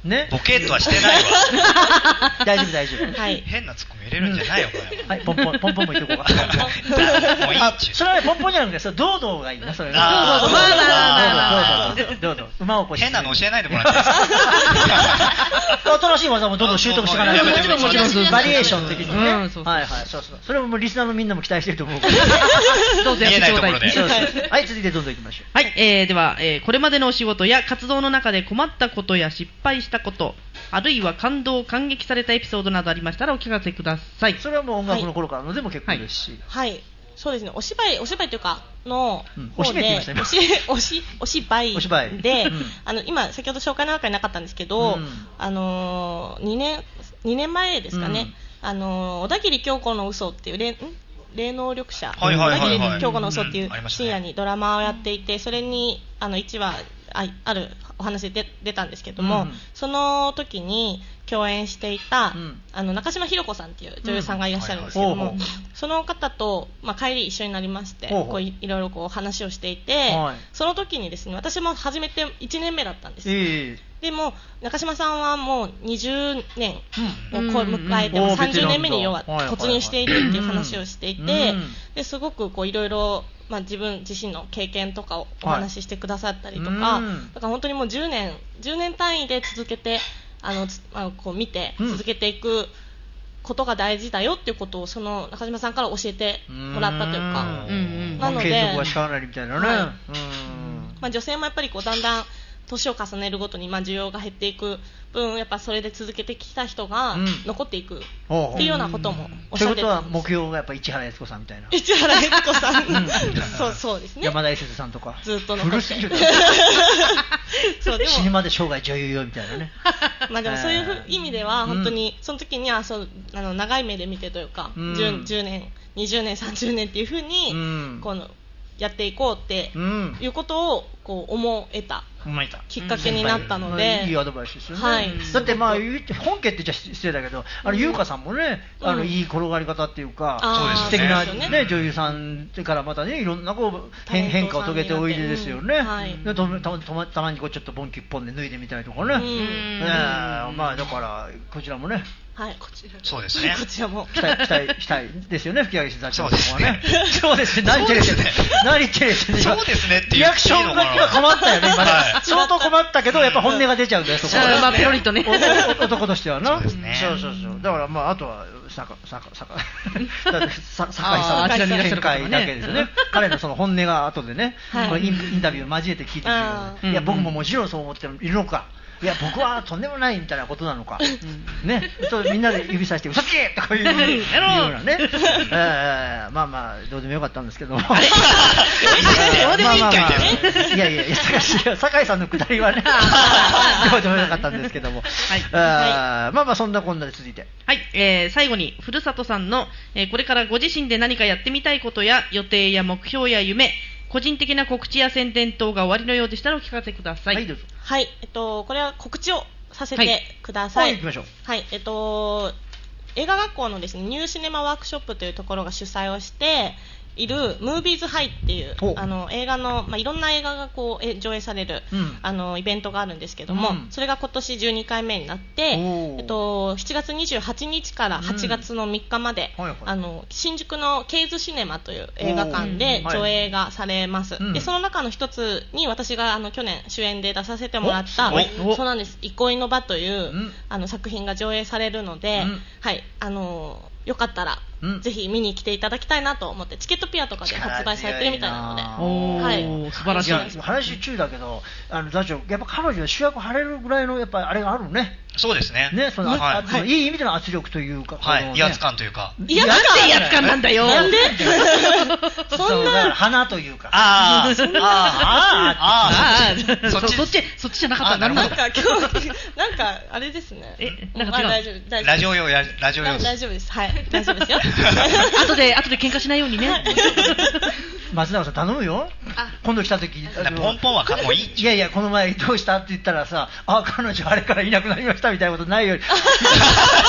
ね、ボケっとはしてないわ。 大丈夫大丈夫。 はい。 変なツッコミ入れるんじゃないよこれ。 はい、ポンポンポンポンも言っとこうか。 もういいっちゅう。 それはポンポンじゃなくて、それ堂々がいいなそれ。 ああ、 まあまあまあまあ。 どうぞ。馬をこう。 変なの教えないでもらっていいですか。 新しい技もどんどん習得していかないと。 もちろんもちろん。 バリエーション的にね。 うん、そうそう。 はいはい、そうそう。それももうリスナーのみんなも期待してると思う。 どうぞやってちょうだい。 はい、続いてどんどん行きましょう。 はい、えー、では、えー、これまでのお仕事や活動の中で困ったことや失敗したこと、あるいは感動感激されたエピソードなどありましたらお聞かせください。 それはもう音楽の頃からのでも結構ですし。 はい、はい、そうですね。お芝居お芝居というかの方で、うん、お芝居おしお芝居で、うん、あの今先ほど紹介の中になかったんですけど、うん、あのー、にねんにねんまえですかね。うん、あのー、小田切京子の嘘っていう霊霊能力者、 はいはいはいはい、 小田切京子の嘘っていう深夜にドラマをやっていて、それにあのいちわあ, あるお話で出たんですけども、うん、その時に共演していた、うん、あの中島ひろ子さんっていう女優さんがいらっしゃるんですけども、うんはいはい、その方と、まあ、帰り一緒になりまして、こう い, いろいろこう話をしていて、はい、その時にですね、私も始めていちねんめだったんです、えー、でも中島さんはもうにじゅうねんを迎えて、うん、さんじゅうねんめに要は突入しているっていう話をしていて、ですごくこういろいろまあ、自分自身の経験とかをお話ししてくださったりとか、はい、だから本当にもうじゅうねんじゅうねん単位で続けてあのあのこう見て続けていくことが大事だよっていうことをその中島さんから教えてもらったというか、うん、なので継続はしかないみたいなね、はい、うん、 まあ、女性もやっぱりこうだんだん年を重ねるごとにまあ需要が減っていく分、やっぱそれで続けてきた人が残っていくっていうようなこともおっしゃってたんです。ということは目標がやっぱ市原悦子さんみたいな。 市原悦子さん、うん、そうそうですね。 山田悦子さんとかずっと残って。 古すぎる。そうでも死ぬまで生涯女優よみたいなね。 まあでもそういう意味では本当にその時にはそうあの長い目で見てというか、うん、じゅう, じゅうねんにじゅうねんさんじゅうねんっていう風に、うん、このやっていこうっていうことをこう思えたきっかけになったので、 うん、いいアドバイスですよね、 はい、 だってまあ本家って言っちゃ失礼だけど、あの優香さんもね、うん、あのいい転がり方っていうか、うん、素敵な、ねね、女優さんからまたねいろんなこう変, 変化を遂げておいでですよね、うん、はい、で た, た, たまにこうちょっとボンキュッポンで脱いでみたりとかね、うん、えー、まあだからこちらもね、 はい、こちらそうですね。 こちらも期待期待したいですよね、吹き上げし座長はね。 そうですね。 何照れてるね。何照れてるね。 そうですねっていうリアクションが困ったよね今ね。相当困ったけどやっぱ本音が出ちゃうんだよそこは。 まあペロリとね。 男としてはな。 そうですね。 そうそうそう。だからまああとはさかさかさか酒井さんの見解だけですよね。彼のその本音が後でね、これインタビュー交えて聞いてみる。いや僕ももちろんそう思っているのか。いや僕はとんでもないみたいなことなのか、うん、ね、とみんなで指さして嘘つきとかいうようなね、えー、まあまあどうでもよかったんですけども、あれどうでもいいんかいね、いやいや酒井さんのくだりはねどうでもよかったんですけども、はい、あまあまあそんなこんなで続いて、 はい、えー、最後にふるさとさんの、えー、これからご自身で何かやってみたいことや予定や目標や夢、個人的な告知や宣伝等が終わりのようでしたらお聞かせください。 はい、どうぞ。 はい、えっとこれは告知をさせてください。 はい、行きましょう。 はい、えっと映画学校のですねニューシネマワークショップというところが主催をしているムービーズハイっていうあの映画の、まあ、いろんな映画がこう上映される、うん、あのイベントがあるんですけども、うん、それが今年じゅうにかいめになって、えっと、しちがつにじゅうはちにちからはちがつのみっかまで、うんはいはい、あの新宿のケイズシネマという映画館で上映がされます、うん、でその中の一つに私があの去年主演で出させてもらったそうなんです憩いの場という、うん、あの作品が上映されるので、うん、はいあのよかったら、うん、ぜひ見に来ていただきたいなと思ってチケットピアとかで発売されてるみたいなので、 はい、素晴らしい。いや話中だけどあの座長やっぱ彼女は主役張れるぐらいのやっぱあれがあるね。 そうですね。 ねその、はい、そのいい意味での圧力というか、 はい、ね、威圧感というか。 威圧感って威圧感なんだよ。 なんで？ そんな花というか。 ああああああそっちそっちそっちじゃなかった。 なんか今日なんかあれですね。 えなんか違う。 大丈夫大丈夫。 ラジオ用やラジオ用。 大丈夫です。はい大丈夫ですよ。 後で後で喧嘩しないようにね。 松永さん頼むよ。今度来た時ポンポンはもういい。 いやいやこの前どうしたって言ったらさ、あ彼女あれからいなくなりましたみたいなことないより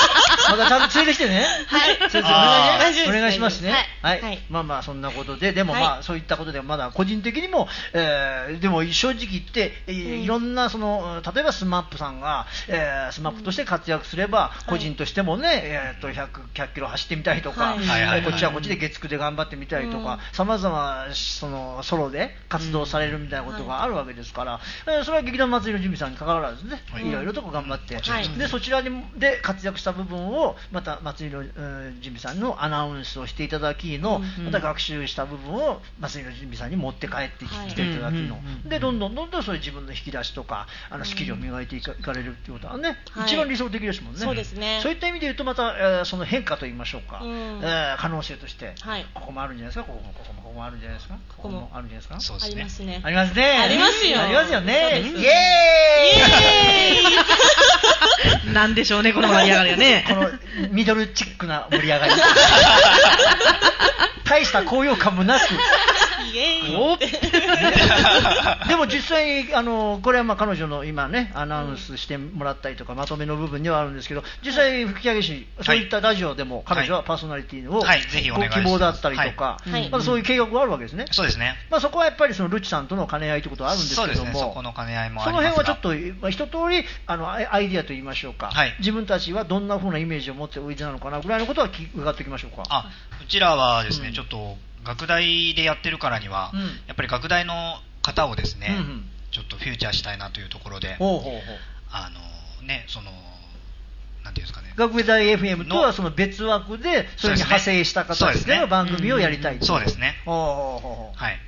まだちゃんと連れてきてね。 はい。 先生お願いね。お願いしますね。はい。はい。まあまあそんなことで、でもまあそういったことでまだ個人的にも、えー、でも正直言って、えー、いろんなその例えばスマップさんが、えー、スマップとして活躍すれば、うん、個人としてもね、はい、えー、っとひゃくキロ走ってみたいとか、はい、こっちはこっちで月9で頑張ってみたいとか、さまざまそのソロで活動されるみたいなことがあるわけですから、うん、えー、それは劇団祭りの準備さんに関わらずね、はい、いろいろと頑張って、はい、でそちらで活躍した部分をまた祭りの準備さんのアナウンスをしていただきの、うん、また学習した部分を祭りの準備さんに持って帰ってきていただきの、はい、でどんどんどんどんそういう自分の引き出しとかあのスキルを磨いてい か,、うん、いかれるっていうことはね、はい、一番理想的ですもんね。 そうですね。 そういった意味で言うとまた、えー、その変化といいましょうか、うん、えー、可能性として、はい、ここもあるんじゃないですか、ここもここもここもあるんじゃないですか、ここもあるんじゃないですか。 そうですね。ありますね。 ありますね。 ありますよ。 ありますよね。イエーイ。イエーイ。なんでしょうねこの盛り上がりがね。 このミドルチックな盛り上がり。大した高揚感もなく。イエーイ。でも実際にあのこれはまあ彼女の今ねアナウンスしてもらったりとかまとめの部分にはあるんですけど、実際吹き上げ師そういったラジオでも彼女はパーソナリティを、はい、ぜひお願いします。希望だったりとか、はい、まあ、そういう計画があるわけですね。 そうですね。 まあ、そこはやっぱりそのルチさんとの兼ね合いということはあるんですけども、 そうですね、そこの兼ね合いもありますが、 その辺はちょっと、まあ、一通りあのアイディアといいましょうか、はい、自分たちはどんな風なイメージを持っておいでなのかなぐらいのことは伺っておきましょうか。 あ、うちらはですね、うん、ちょっと学大でやってるからには、うん、やっぱり学大の方をですね、うんうん、ちょっとフューチャーしたいなというところで、ほうほうほう、あのね、そのなんていうんですかね、 学大 エフエム とはその別枠でそれに派生した形での番組をやりたいと。 そうですね。はい。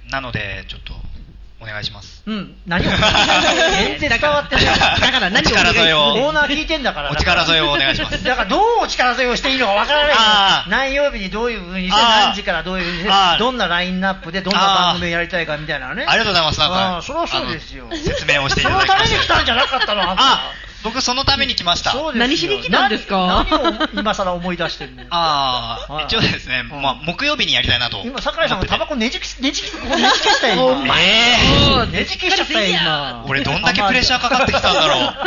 なのでちょっとお願いします。 うん。何を全然伝わってない。だから何をお願いします。 オーナー聞いてんだから。 お力添えをお願いします。 だからどうお力添えをしていいのかわからない。何曜日にどういう風にして何時からどういう風にしてどんなラインナップでどんな番組をやりたいかみたいなね。 ありがとうございます。なんかあそりゃそうですよ。 説明をしていただきました。 そのために来たんじゃなかったの。あ僕そのために来ました。 何しに来たんですか。 何を今更思い出してるの。 ああ、一応ですね、まあ木曜日にやりたいなと。 今桜井さんがタバコねじきねじきねじきしたよ今。ねじきしちゃったよ今。 俺どんだけプレッシャーかかってきたんだろう。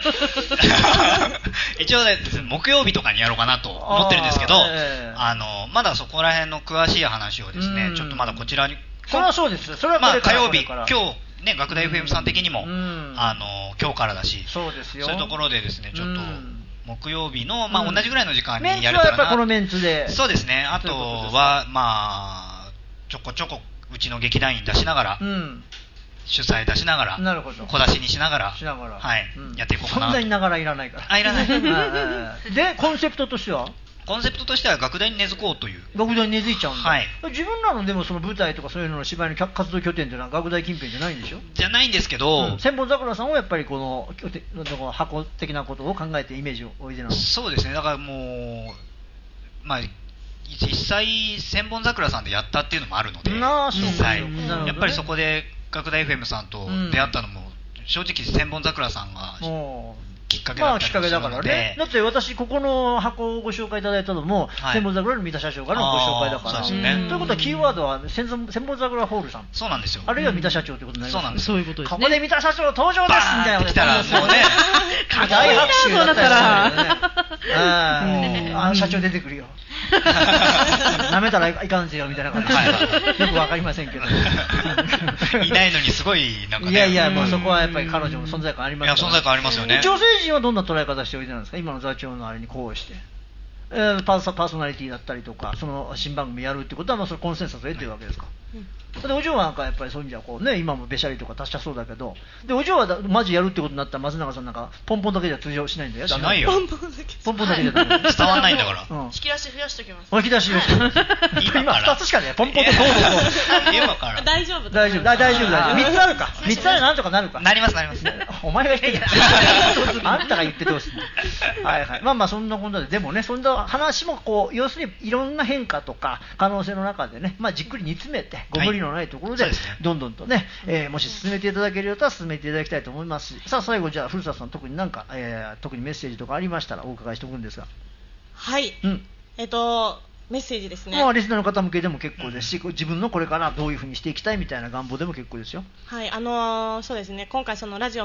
一応ね木曜日とかにやろうかなと思ってるんですけど、あのまだそこら辺の詳しい話をですね、ちょっとまだこちらに。 それはそうです。それはまあ火曜日今日。ね、学大 エフエム さん的にも、うん、あの今日からだし、 そうですよ。 そういうところでですね、ちょっと、うん、木曜日の、まあ、同じぐらいの時間にやれたらな、 メンツはやっぱこのメンツで、 そうですね。あとはまあちょこちょこうちの劇団員出しながら、うん、主催出しながら、 なるほど、 小出しにしながら、 しながら、 はい、うん、やっていこうかな。 そんなにながらいらないから。 あ、いらない。 でコンセプトとしては。 コンセプトとしては学大に根付こうという。 学大に根付いちゃうんだ。 はい。 自分らのでもその舞台とかそういうのの芝居の活動拠点というのは学大近辺じゃないんでしょ。 じゃないんですけど、 うん、千本桜さんはやっぱりこの拠点の箱的なことを考えてイメージをおいでなの。 そうですね。だからもうまあ実際千本桜さんでやったっていうのもあるので、 なあ、そうですね。 やっぱりそこで学大 エフエム さんと出会ったのも、うん、正直千本桜さんが。きっかけだったりするので、まあ、きっかけだからね。 だって私ここの箱をご紹介いただいたのも、はい、千本桜の三田社長からのご紹介だから。そうですね。ということはキーワードは千本桜ホールさん。 そうなんですよ。 あるいは三田社長ということになります。 そうなんです。 そういうことですね。 ここで三田社長登場ですみたいな。 来たらもうね、 大拍手だったら。ああ、社長出てくるよ。舐めたらいかんせよみたいな感じで、よくわかりませんけど。 いないのにすごいなんかね。 いやいや、もうそこはやっぱり彼女も存在感ありますから。 いや、存在感ありますよね。 女性陣はどんな捉え方しておいてなんですか、今の座長のあれにこうして。えー、パーソ、パーソナリティだったりとか、その新番組やるってことは、まあ、そのコンセンサスを得てるわけですか。うん、でお嬢はなんかやっぱりそういう意味ではこう、ね、今もべしゃりとか達者そうだけど、でお嬢はマジやるってことになったら松永さんなんかポンポンだけじゃ通常しないんだよ。 しないよ。 ポンポンだけ。 ポンポンだけじゃ伝わんないんだから。 うん、引き出し増やしときます。 引き出し増やしときます。今ふたつしかね、ポンポンとどうぞ。 今から。 大丈夫。 大丈夫。大丈夫大丈夫。みっつあるか。みっつあるなんとかなるか。 なりますなります。 お前が言ってる。あんたが言ってどうすんの。はいはい。まあまあそんなことででもね、そんな話もこう要するにいろんな変化とか可能性の中でね、まあじっくり煮詰めてご無理のないところで。どんどんとね、えー、もし進めていただけるようだったら進めていただきたいと思いますし、さあ最後じゃあ古澤さん特になんか、えー、特にメッセージとかありましたらお伺いしておくんですが。 はい、うん、えっとメッセージですね。 まあリスナーの方向けでも結構ですし、自分のこれからどういうふうにしていきたいみたいな願望でも結構ですよ。 はい、あのー、そうですね、今回そのラジオも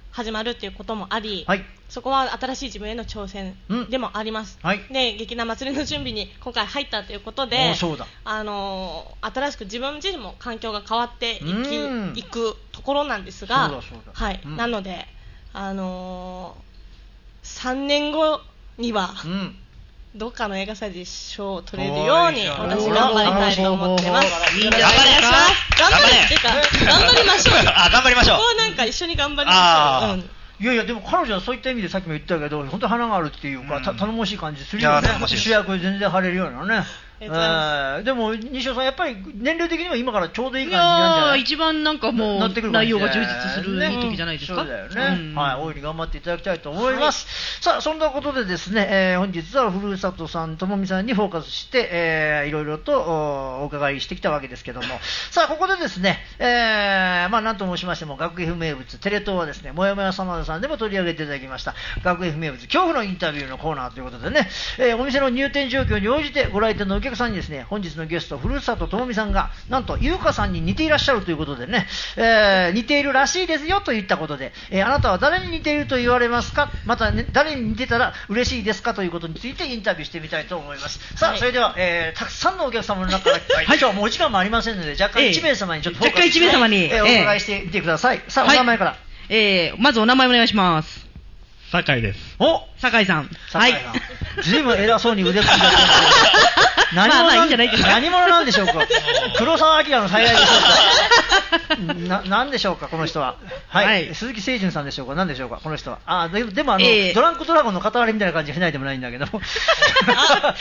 始まるっていうこともあり、 はい、 そこは新しい自分への挑戦でもあります、 うんはい、 で劇団祭りの準備に今回入ったということで、 そうだ、 あのー、新しく自分自身も環境が変わっていきいくところなんですが、 そうだそうだ、 はい、うん、なので、あのー、さんねんごには、うん、どっかの映画祭で賞を取れるように私頑張りたいと思ってます。 いいんじゃないですか。 頑張れっていうか頑張りましょう。 あ、頑張りましょう。 ここなんか一緒に頑張りましょう。うん、 いやいやでも彼女はそういった意味でさっきも言ったけど本当に花があるっていうか、うん、た頼もしい感じするよね。主役で全然張れるようなね。えー、でも西尾さんやっぱり年齢的には今からちょうどいい感じなんじゃない？ いや一番なんかもう内容が充実する時じゃないですか。 そうだよね、うん、はい、大いに頑張っていただきたいと思います、はい、さあそんなことでですね、えー、本日はふるさとさんともみさんにフォーカスして、えー、いろいろと お, お伺いしてきたわけですけども、さあここでですね、えー、まあ何と申しましても学 F 名物テレ東はですねもやもやさまださんでも取り上げていただきました学 F 名物恐怖のインタビューのコーナーということでね、えー、お店の入店状況に応じてご来店のお客さんにですね本日のゲストふるさとともみさんがなんと優香さんに似ていらっしゃるということでね、えー、似ているらしいですよといったことで、えー、あなたは誰に似ていると言われますか、また、ね、誰に似てたら嬉しいですかということについてインタビューしてみたいと思います。さあ、はい、それでは、えー、たくさんのお客様の中から、はい、今日はもうお時間もありませんので若干いち名様にちょっとフォーカスして、 若干いち名様に、 えー、お伺いしてみてください、えー、さあ、はい、お名前から、 えー、まずお名前お願いします。 酒井です。 お酒井さん。 はい。ずいぶん偉そうに腕組んでやってるんですけど何者なんでしょうか。何者なんでしょうか。黒澤明の再来でしょうか。な、なんでしょうかこの人は。はい。はい、鈴木清純さんでしょうか。なんでしょうかこの人は。あで、でもあの、えー、ドランクドラゴンの片割れみたいな感じでしないでもないんだけど。 はい。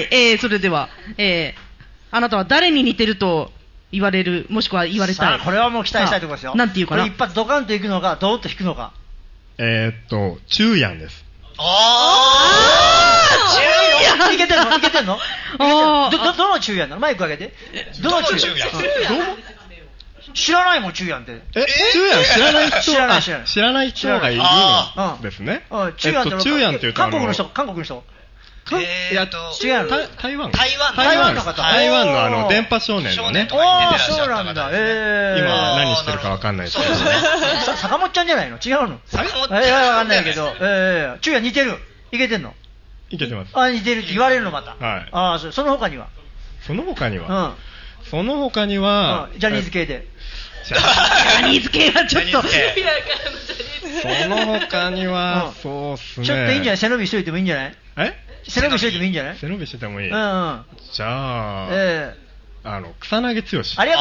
えー、それでは、えー、あなたは誰に似てると言われる、もしくは言われたい。 これはもう期待したいところですよ。 なんていうかな。 これ一発ドカンといくのか、ドーッと引くのか。 えー、っと、中やんです。 あー、中やんいけてんのいけてんのど、ど、どの中やんなのマイク上げて。どの中やん知らないもん、中やんって。 え、中やん知らない人知らない知らない。 知らない人がいるんですね。 中やんって中やんって言うと韓国の人、韓国の人。 えーと、 違うの台湾台湾台湾の方台湾のあの電波少年のねああそうなんだ、えー、今何してるかわかんないですけどね坂本ちゃんじゃないの違うの坂本ちゃん、えー、わかんないけど、えー、中也似てるいけてんのいけてますあ似てるって言われるのまた、 はい、 あそ, その他にはその他には、 うん、 その他には、 うん、ジャニーズ系でジャニーズ系はちょっとその他には、うん、そうっすねちょっといいんじゃない背伸びしといてもいいんじゃないえ背伸びしといてもいいんじゃない背伸びしててもいい、 うんうん、 じゃあ、 えー、あの草薙剛ありがとうございました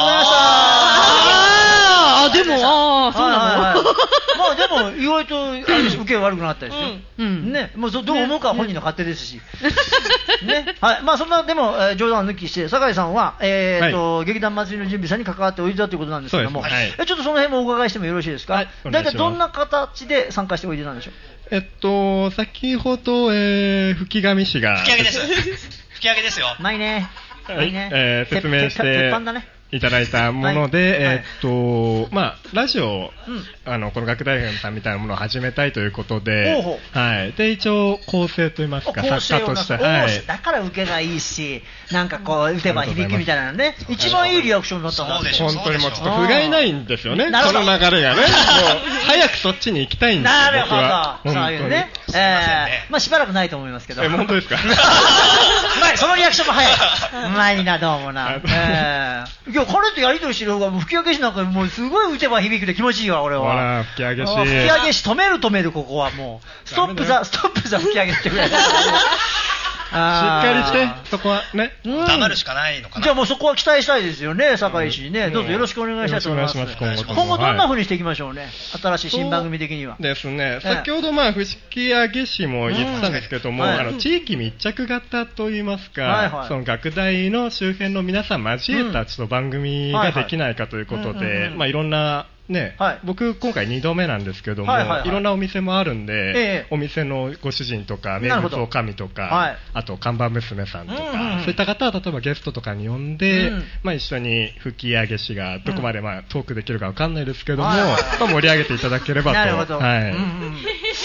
ああでもああそうなの、はいはいはい、 まあでも意外と受け悪くなかったですよ、うん、ねもうどう思うかは本人の勝手ですし、ねねはい、まあそんなでも、えー、冗談を抜きして酒井さんは、えーとはい、劇団祭りの準備さんに関わっておいでだということなんですけども、はい、えちょっとその辺もお伺いしてもよろしいですか。大体、はい、どんな形で参加しておいでなんでしょう。 えっと先ほど、えー、吹上氏が吹き上げです吹き上げですよないねはい、えー、説明していただいたもので、はいえーっとまあ、ラジオ、うん、あのこの学大編さんみたいなものを始めたいということで、はい、で一応構成といいますか作家として、はい、 だから受けがいいしなんかこう打てば響きみたいなのね一番いいリアクションだったもんね。 本当にもうちょっと不甲斐ないんですよねこの流れがねもう早くそっちに行きたいんですよなるほどそういうね、えーまあ、しばらくないと思いますけどえ本当ですかそのリアクションも早いうまいなどうもな、えー、いや彼とやり取りしてる方が吹き上げ師なんかもうすごい打てば響くで気持ちいいわ俺は。 ほら吹き上げ師吹き上げ師止める止めるここはもうストップザストップザ吹き上げってくらいしっかりしてそこはね、 うん、黙るしかないのかな。 じゃあもうそこは期待したいですよね酒井氏ね、うん、どうぞよろしくお願いしたいと思います。今後どんな風にしていきましょうね、はい、新しい新番組的には。 そうですね、先ほどまあ吹き上げ師も言ってたんですけども、うんはい、あの地域密着型といいますか、はいはい、その学大の周辺の皆さん交えたちょっと番組ができないかということで、まあいろんなねはい、僕今回にどめなんですけども、はいはいはい、いろんなお店もあるんで、ええ、お店のご主人とか名物おかみとか、はい、あと看板娘さんとか、うんうん、そういった方は例えばゲストとかに呼んで、うんまあ、一緒に吹き上げ師がどこまでまあトークできるか分かんないですけども、うんまあ、盛り上げていただければと。 なるほど、 はいうんうん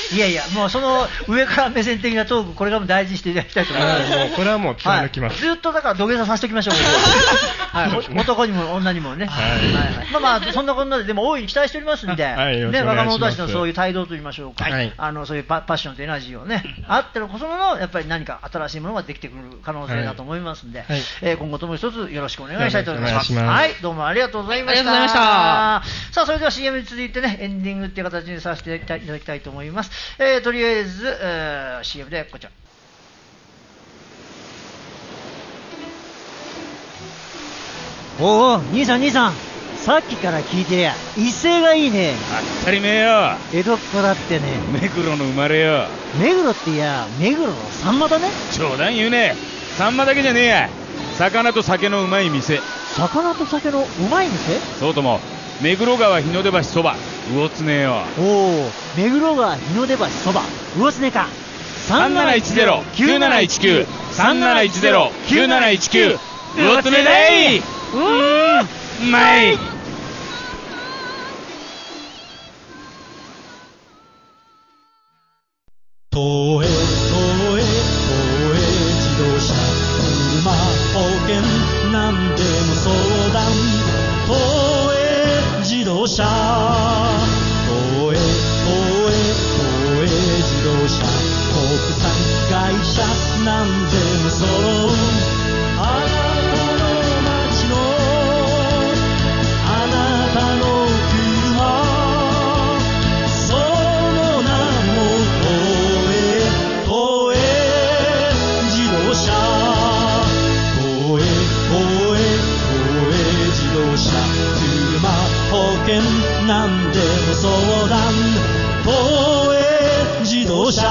いやいや、もうその上から目線的なトーク、これからも大事にしていただきたいと思います。 もうこれはもう貫きます。 はい、ずっとだから土下座させておきましょう。はい、男にも女にもね。はいはい、まあまあそんなこんなででも大いに期待しておりますんで、はい、ね、若者たちのそういう態度といいましょうか、はい、あのそういうパッションとエナジーをね、あってのこそのやっぱり何か新しいものができてくる可能性だと思いますんで、はい、えー、今後とも一つよろしくお願いしたいと思います。はい、どうもありがとうございました。ありがとうございました。さあそれでは シーエム に続いてねエンディングっていう形にさせていただきたいと思います。えー、とりあえず、えー、シーエム でこちら。 おお、兄さん兄さん、さっきから聞いてりゃ威勢がいいね。 当たり前よ。 江戸っ子だってね。 目黒の生まれよ。 目黒っていや目黒のサンマだね。 冗談言うね。サンマだけじゃねえや。魚と酒のうまい店。 魚と酒のうまい店？ そうとも目黒川日の出橋そば魚つねよ。 おお、目黒川日の出橋そば魚つねか。 さんなないちゼロ きゅうなないちきゅう さんなないちゼロ きゅうなないちきゅう魚つねだい。うーん、うまい。 東映東映東映自動車車保険なんでも相談東映自動車東映東映東映自動車国産会社なんでも揃うあなたの街のあなたの車その名も東映東映自動車東映東映東映自動車車保険なんでも相談東映自動車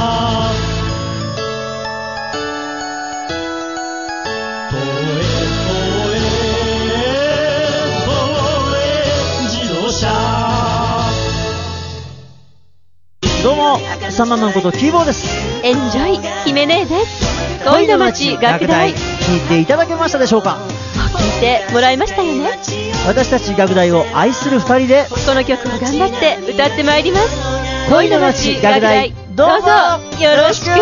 どうも、サンママンことキーボーです。 エンジョイ姫姉です。恋の街楽大、 聞いていただけましたでしょうか。 聞いてもらいましたよね。 私たち楽大を愛する二人でこの曲を頑張って歌ってまいります。 恋の街楽大、どうぞよろしく。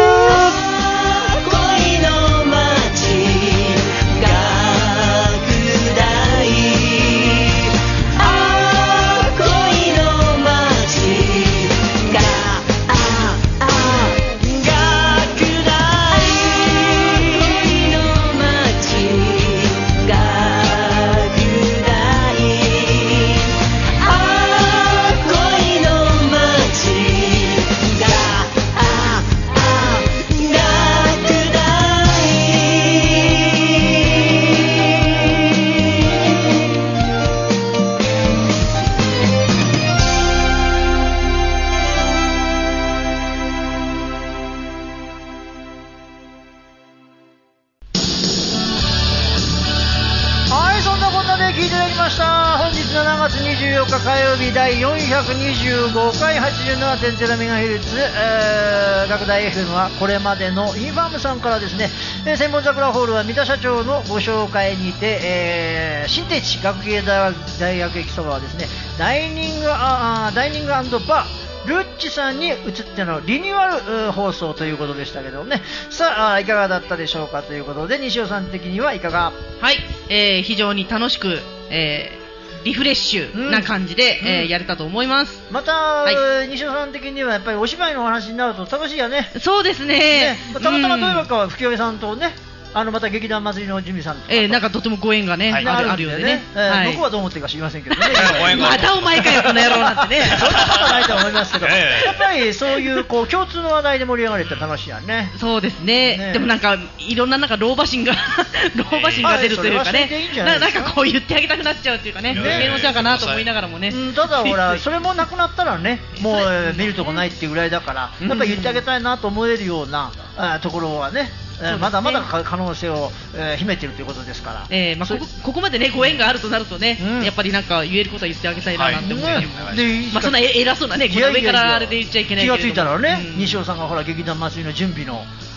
だいよんひゃくにじゅうごかい はちじゅうななてんゼロメガヘルツ、えー、学大 エフエム はこれまでのインファームさんからですね、えー、千本桜ホールは三田社長のご紹介にて、えー、新天地学芸大 学, 大学駅そばはですねダイニングあダイニング&バールッチさんに移ってのリニューアル放送ということでしたけどね。さあいかがだったでしょうかということで、西尾さん的にはいかが？ はい、えー、非常に楽しく、えーリフレッシュな感じで、うんえー、やれたと思います。 また、はい、西尾さん的にはやっぱりお芝居のお話になると楽しいよね。 そうですね。 ねたまたまどういうわけかは吹上さんとね、あのまた劇団祭りのジミさんとかと、 えー、なんかとてもご縁がね、はい、ある、あるようでね、 えーはい、僕はどう思ってるか知りませんけどねまたお前かよこの野郎なんてねそんなことないと思いますけど、えー、やっぱりそういうこう共通の話題で盛り上がれて楽しいやね。 そうです ね, ねでもなんかいろんななんか老婆心が老婆心が出るというかね、いいんな, なんかこう言ってあげたくなっちゃうっていうかね、芸能ちゃんかなと思いながらもね、 うん、ただほらそれもなくなったらねもう見るとこないっていうぐらいだから、やっぱり言ってあげたいなと思えるような、うん、ところはねね、まだまだ可能性を、えー、秘めているということですから、 えーまあ、こ, こ, ここまで、ね、ご縁があるとなるとね、うん、やっぱりなんか言えることは言ってあげたいななんて思う、はいねまあ、そんな偉そうなね、この上からあれで言っちゃいけないけど、 気がついたらね、うん、西尾さんがほら劇団祭りの準備の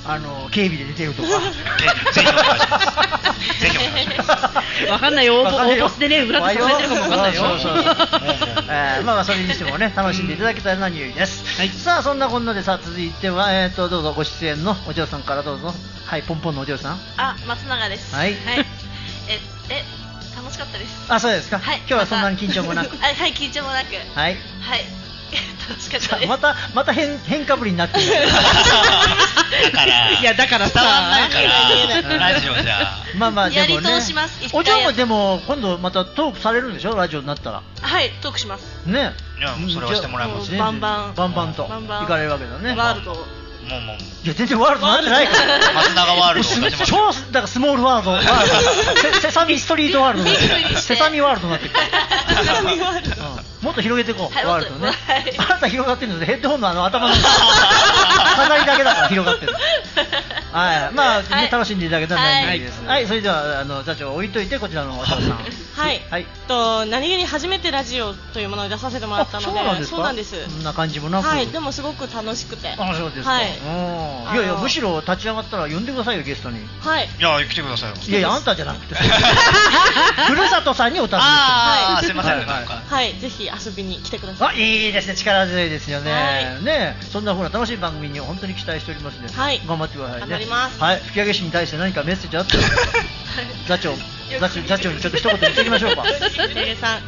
あの警備で出てるとかぜひお願いしますぜひお願いしますわかんないよ、応募してね裏でされてるかもわかんないよまあまあそれにしてもね楽しんでいただけたら何よりです、はい、さあそんなこんなでさあ続いては、えー、とどうぞご出演のお嬢さんからどうぞ。はい、ポンポンのお嬢さん。 あ、松永です。 はい、 はい、ええ楽しかったです。 あ、そうですか、 はい、 今日はそんなに緊張もなくはい、はい、緊張もなくはい、 はい楽しかったです。 またまた変変かぶりになってるだからいやだから伝わんないからラジオじゃまあまあでもね、 やり通します。 お嬢もでも今度またトークされるんでしょ、ラジオになったら。 はい、トークしますね。 いやそれはしてもらいますね。バンバンバンバンと行かれるわけだね。 ワールドもうもういや全然ワールドなってないから松永ワールドを出します。 超だからスモールワールドワールドセサミストリートワールドセサミワールドになってるセサミワールド、 もっと広げていこう、 はい、 ワールドね、 はい、 あなた広がってるんですヘッドホンのあの頭の飾りだけだから広がってるはい、まあ、ね、はい、楽しんでいただけたら何よりです。はい、はい、それではあの座長置いといてこちらのお嬢さんはい、はい、と何気に初めてラジオというものを出させてもらったので、 そうなんですか。 そうなんです。 そんな感じもなく、 はい、でもすごく楽しくて。 あ、そうですか。はい、いやいやむしろ立ち上がったら呼んでくださいよゲストに。 はい。 いや来てくださいよ。 いやいやあんたじゃなくてふるさとさんにお尋ねして。 ああすいません。はい、 はい、ぜひ遊びに来てください。 あ、いいですね、力強いですよね。はい、ね、そんな風な楽しい番組に本当に期待しておりますので、はい、頑張ってくださいね。 頑張ります。 はい、吹き上げ師に対して何かメッセージあったら座長座長座長にちょっと一言言っておきましょうか。 吹き上げさん、はい、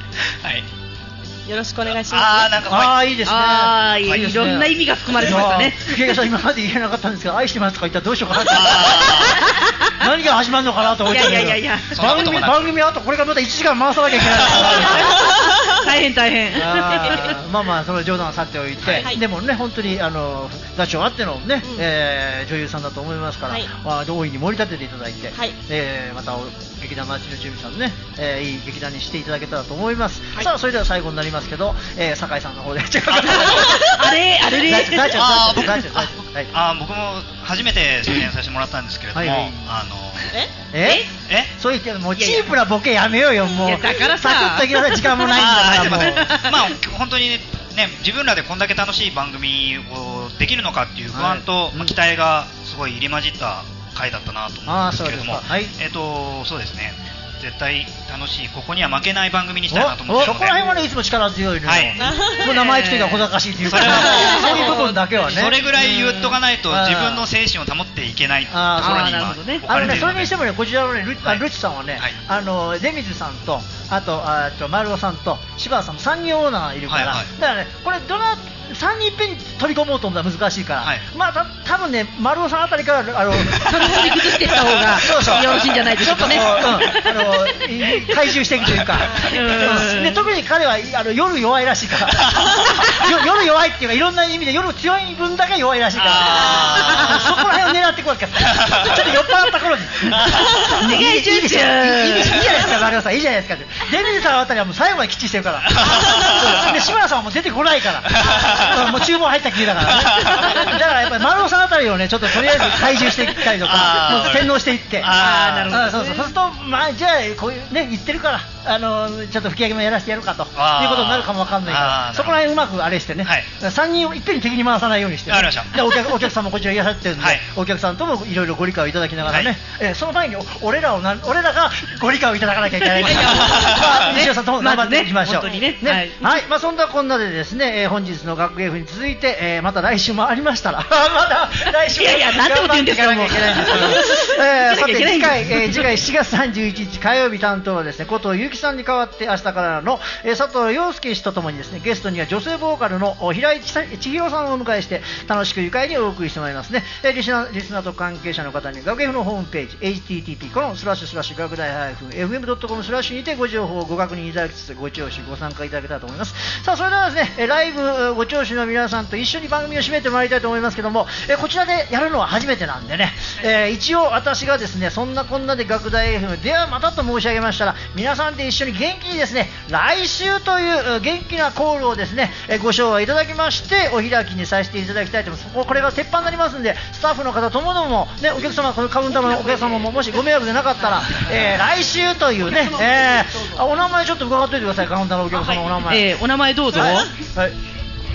よろしくお願いします。 あーなんかあーいいですね。あーいいですね。いろんな意味が含まれてましたね。 吹き上げさん今まで言えなかったんですけど愛してますとか言ったらどうしようかなって何が始まるのかなと思ってたけど、いやいやいや番組番組あとこれからまたいちじかん回さなきゃいけない大変大変。 あまあまあそれは冗談はさておいて、はい、でもね本当にあの座長あってのね、うんえー、女優さんだと思いますから、はい、まあ、大いに盛り立てていただいて、はいえー、また劇団町の準備さんね、えー、いい劇団にしていただけたらと思います、はい、さあそれでは最後になりますけど、えー、酒井さんの方であれあれれ座長あ僕あ僕も初めて出演させてもらったんですけれども、はいはい、あのえええそう言ってもうチープなボケやめようよもう。いやだからさサクッといきなさい時間もないんだからもうまあ本当にね自分らでこんだけ楽しい番組をできるのかっていう不安と、はいまあ、期待がすごい入り混じった回だったなと思うんですけれども、はい、えっとそうですね絶対楽しいここには負けない番組にしたいなと思ってそこら辺はねいつも力強いのよ、はい、もう名前つけたら小賢しいというかそういう部分だけはねそれぐらい言っとかないと自分の精神を保っていけないところに今置かれているので、あのねそれにしてもねこちらのねルチさんはね、はい、あの出水さんとあとあと丸尾さんと柴田さんもさんにんオーナーいるから、はいはい、だからねこれどなさんにんいっぺんに取り込もうと思ったら難しいから、はい、まあた多分ね丸尾さんあたりからあの取り崩していった方がそうそうよろしいんじゃないでしょうかね。 あの回収していくというかで特に彼はあの夜弱いらしいから夜弱いっていうかいろんな意味で夜強い分だけ弱いらしいからそこら辺を狙っていくわけですちょっと酔っ払った頃にお願いします。いいじゃないですか丸尾さんいいじゃないですかってデビューさんあたりはもう最後まできっちりしてるからで志村さんはもう出てこないからもう注文入ったきりだからねだからやっぱり丸尾さんあたりをねちょっととりあえず回収していったりとかもう洗脳していってああなるほど、ね、 そうそうそうするとまあじゃあこういうね言ってるからあのちょっと吹き上げもやらせてやるかということになるかもわかんないからそこら辺うまくあれしてね、はい、さんにんをいっぺんに敵に回さないようにして、ね、で お, 客お客さんもこちらいらっしゃってるんで、はい、お客さんともいろいろご理解をいただきながらね、はいえー、その前に俺らをな俺らがご理解をいただかなきゃいけないからまあ西尾さんとも頑張っていきましょう、まずねねねはい、はいまあ、そんなこんなでですね、えー、本日の学芸風に続いて、えー、また来週もありましたらまだ来週もいやいや何でも言うんですかもうえー、さて次回、えー、次回しちがつさんじゅういちにち火曜日担当はですね古藤祐樹さんに代わって明日からの、えー、佐藤陽介氏とともにですねゲストには女性ボーカルの平井千尋さんをお迎えして楽しく愉快にお送りしてまいりますね、えー、リスナーリスナーと関係者の方に学芸風のホームページ エイチティーティーピー コロンスラッシュスラッシュ学大ハイフン エフエムドットコム スラッシュにてご情報をご確認いただきつつご聴取ご参加いただけたらと思います。さあそれではですねライブご聴取の皆さんと一緒に番組を締めてまいりたいと思いますけども、えー、こちらでやるのは初めてなんでね、えー、一応私がですねそんなこんなで学大 エフエム ではまたと申し上げましたら皆さんで一緒に元気にですね来週という元気なコールをですねご唱和いただきましてお開きにさせていただきたいと思います。これが鉄板になりますんでスタッフの方ともども、ね、お客様このカウンターのお客様ももしご迷惑でなかったら、えー、来週というね、えー、お名前ちょっと伺っておいてください。カウンターのお客様のお名前、 えー、お名前どうぞ、はいはい、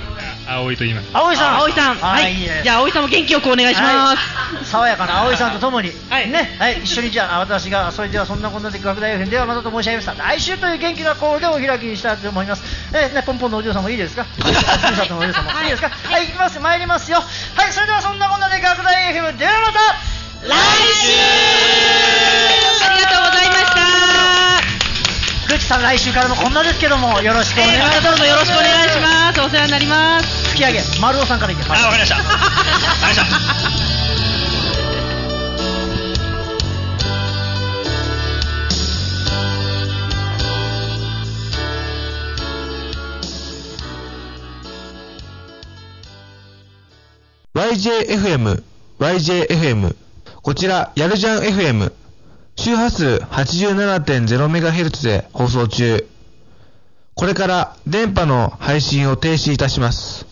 葵と言います。 葵さん、 葵さん、はい、いいね、じゃあ葵さんも元気よくお願いします。 はい、爽やかな葵さんとともに、はい、ね、はい、一緒にじゃあ私がそれではそんなこんなで学大 エフエム ではまたと申し上げました。来週という元気なコールでお開きにしたいと思います。えー、ね、ポンポンのお嬢さんもいいですか？コンサートのお嬢さんもいいですか？はい、行きます、参りますよ。はい、それではそんなこんなで学大 エフエム ではまた来週。ありがとうございました。 ルチさん、来週からもこんなですけどもよろしくお願いします。 えー、どうぞよろしくお願いします。お世話になります。 吹き上げ丸尾さんからいきます。 あ、わかりました。わかりました。 ワイジェーエフエム、ワイジェーエフエム、こちら、やるじゃん エフエム、周波数 はちじゅうななてんゼロメガヘルツ で放送中。これから電波の配信を停止いたします。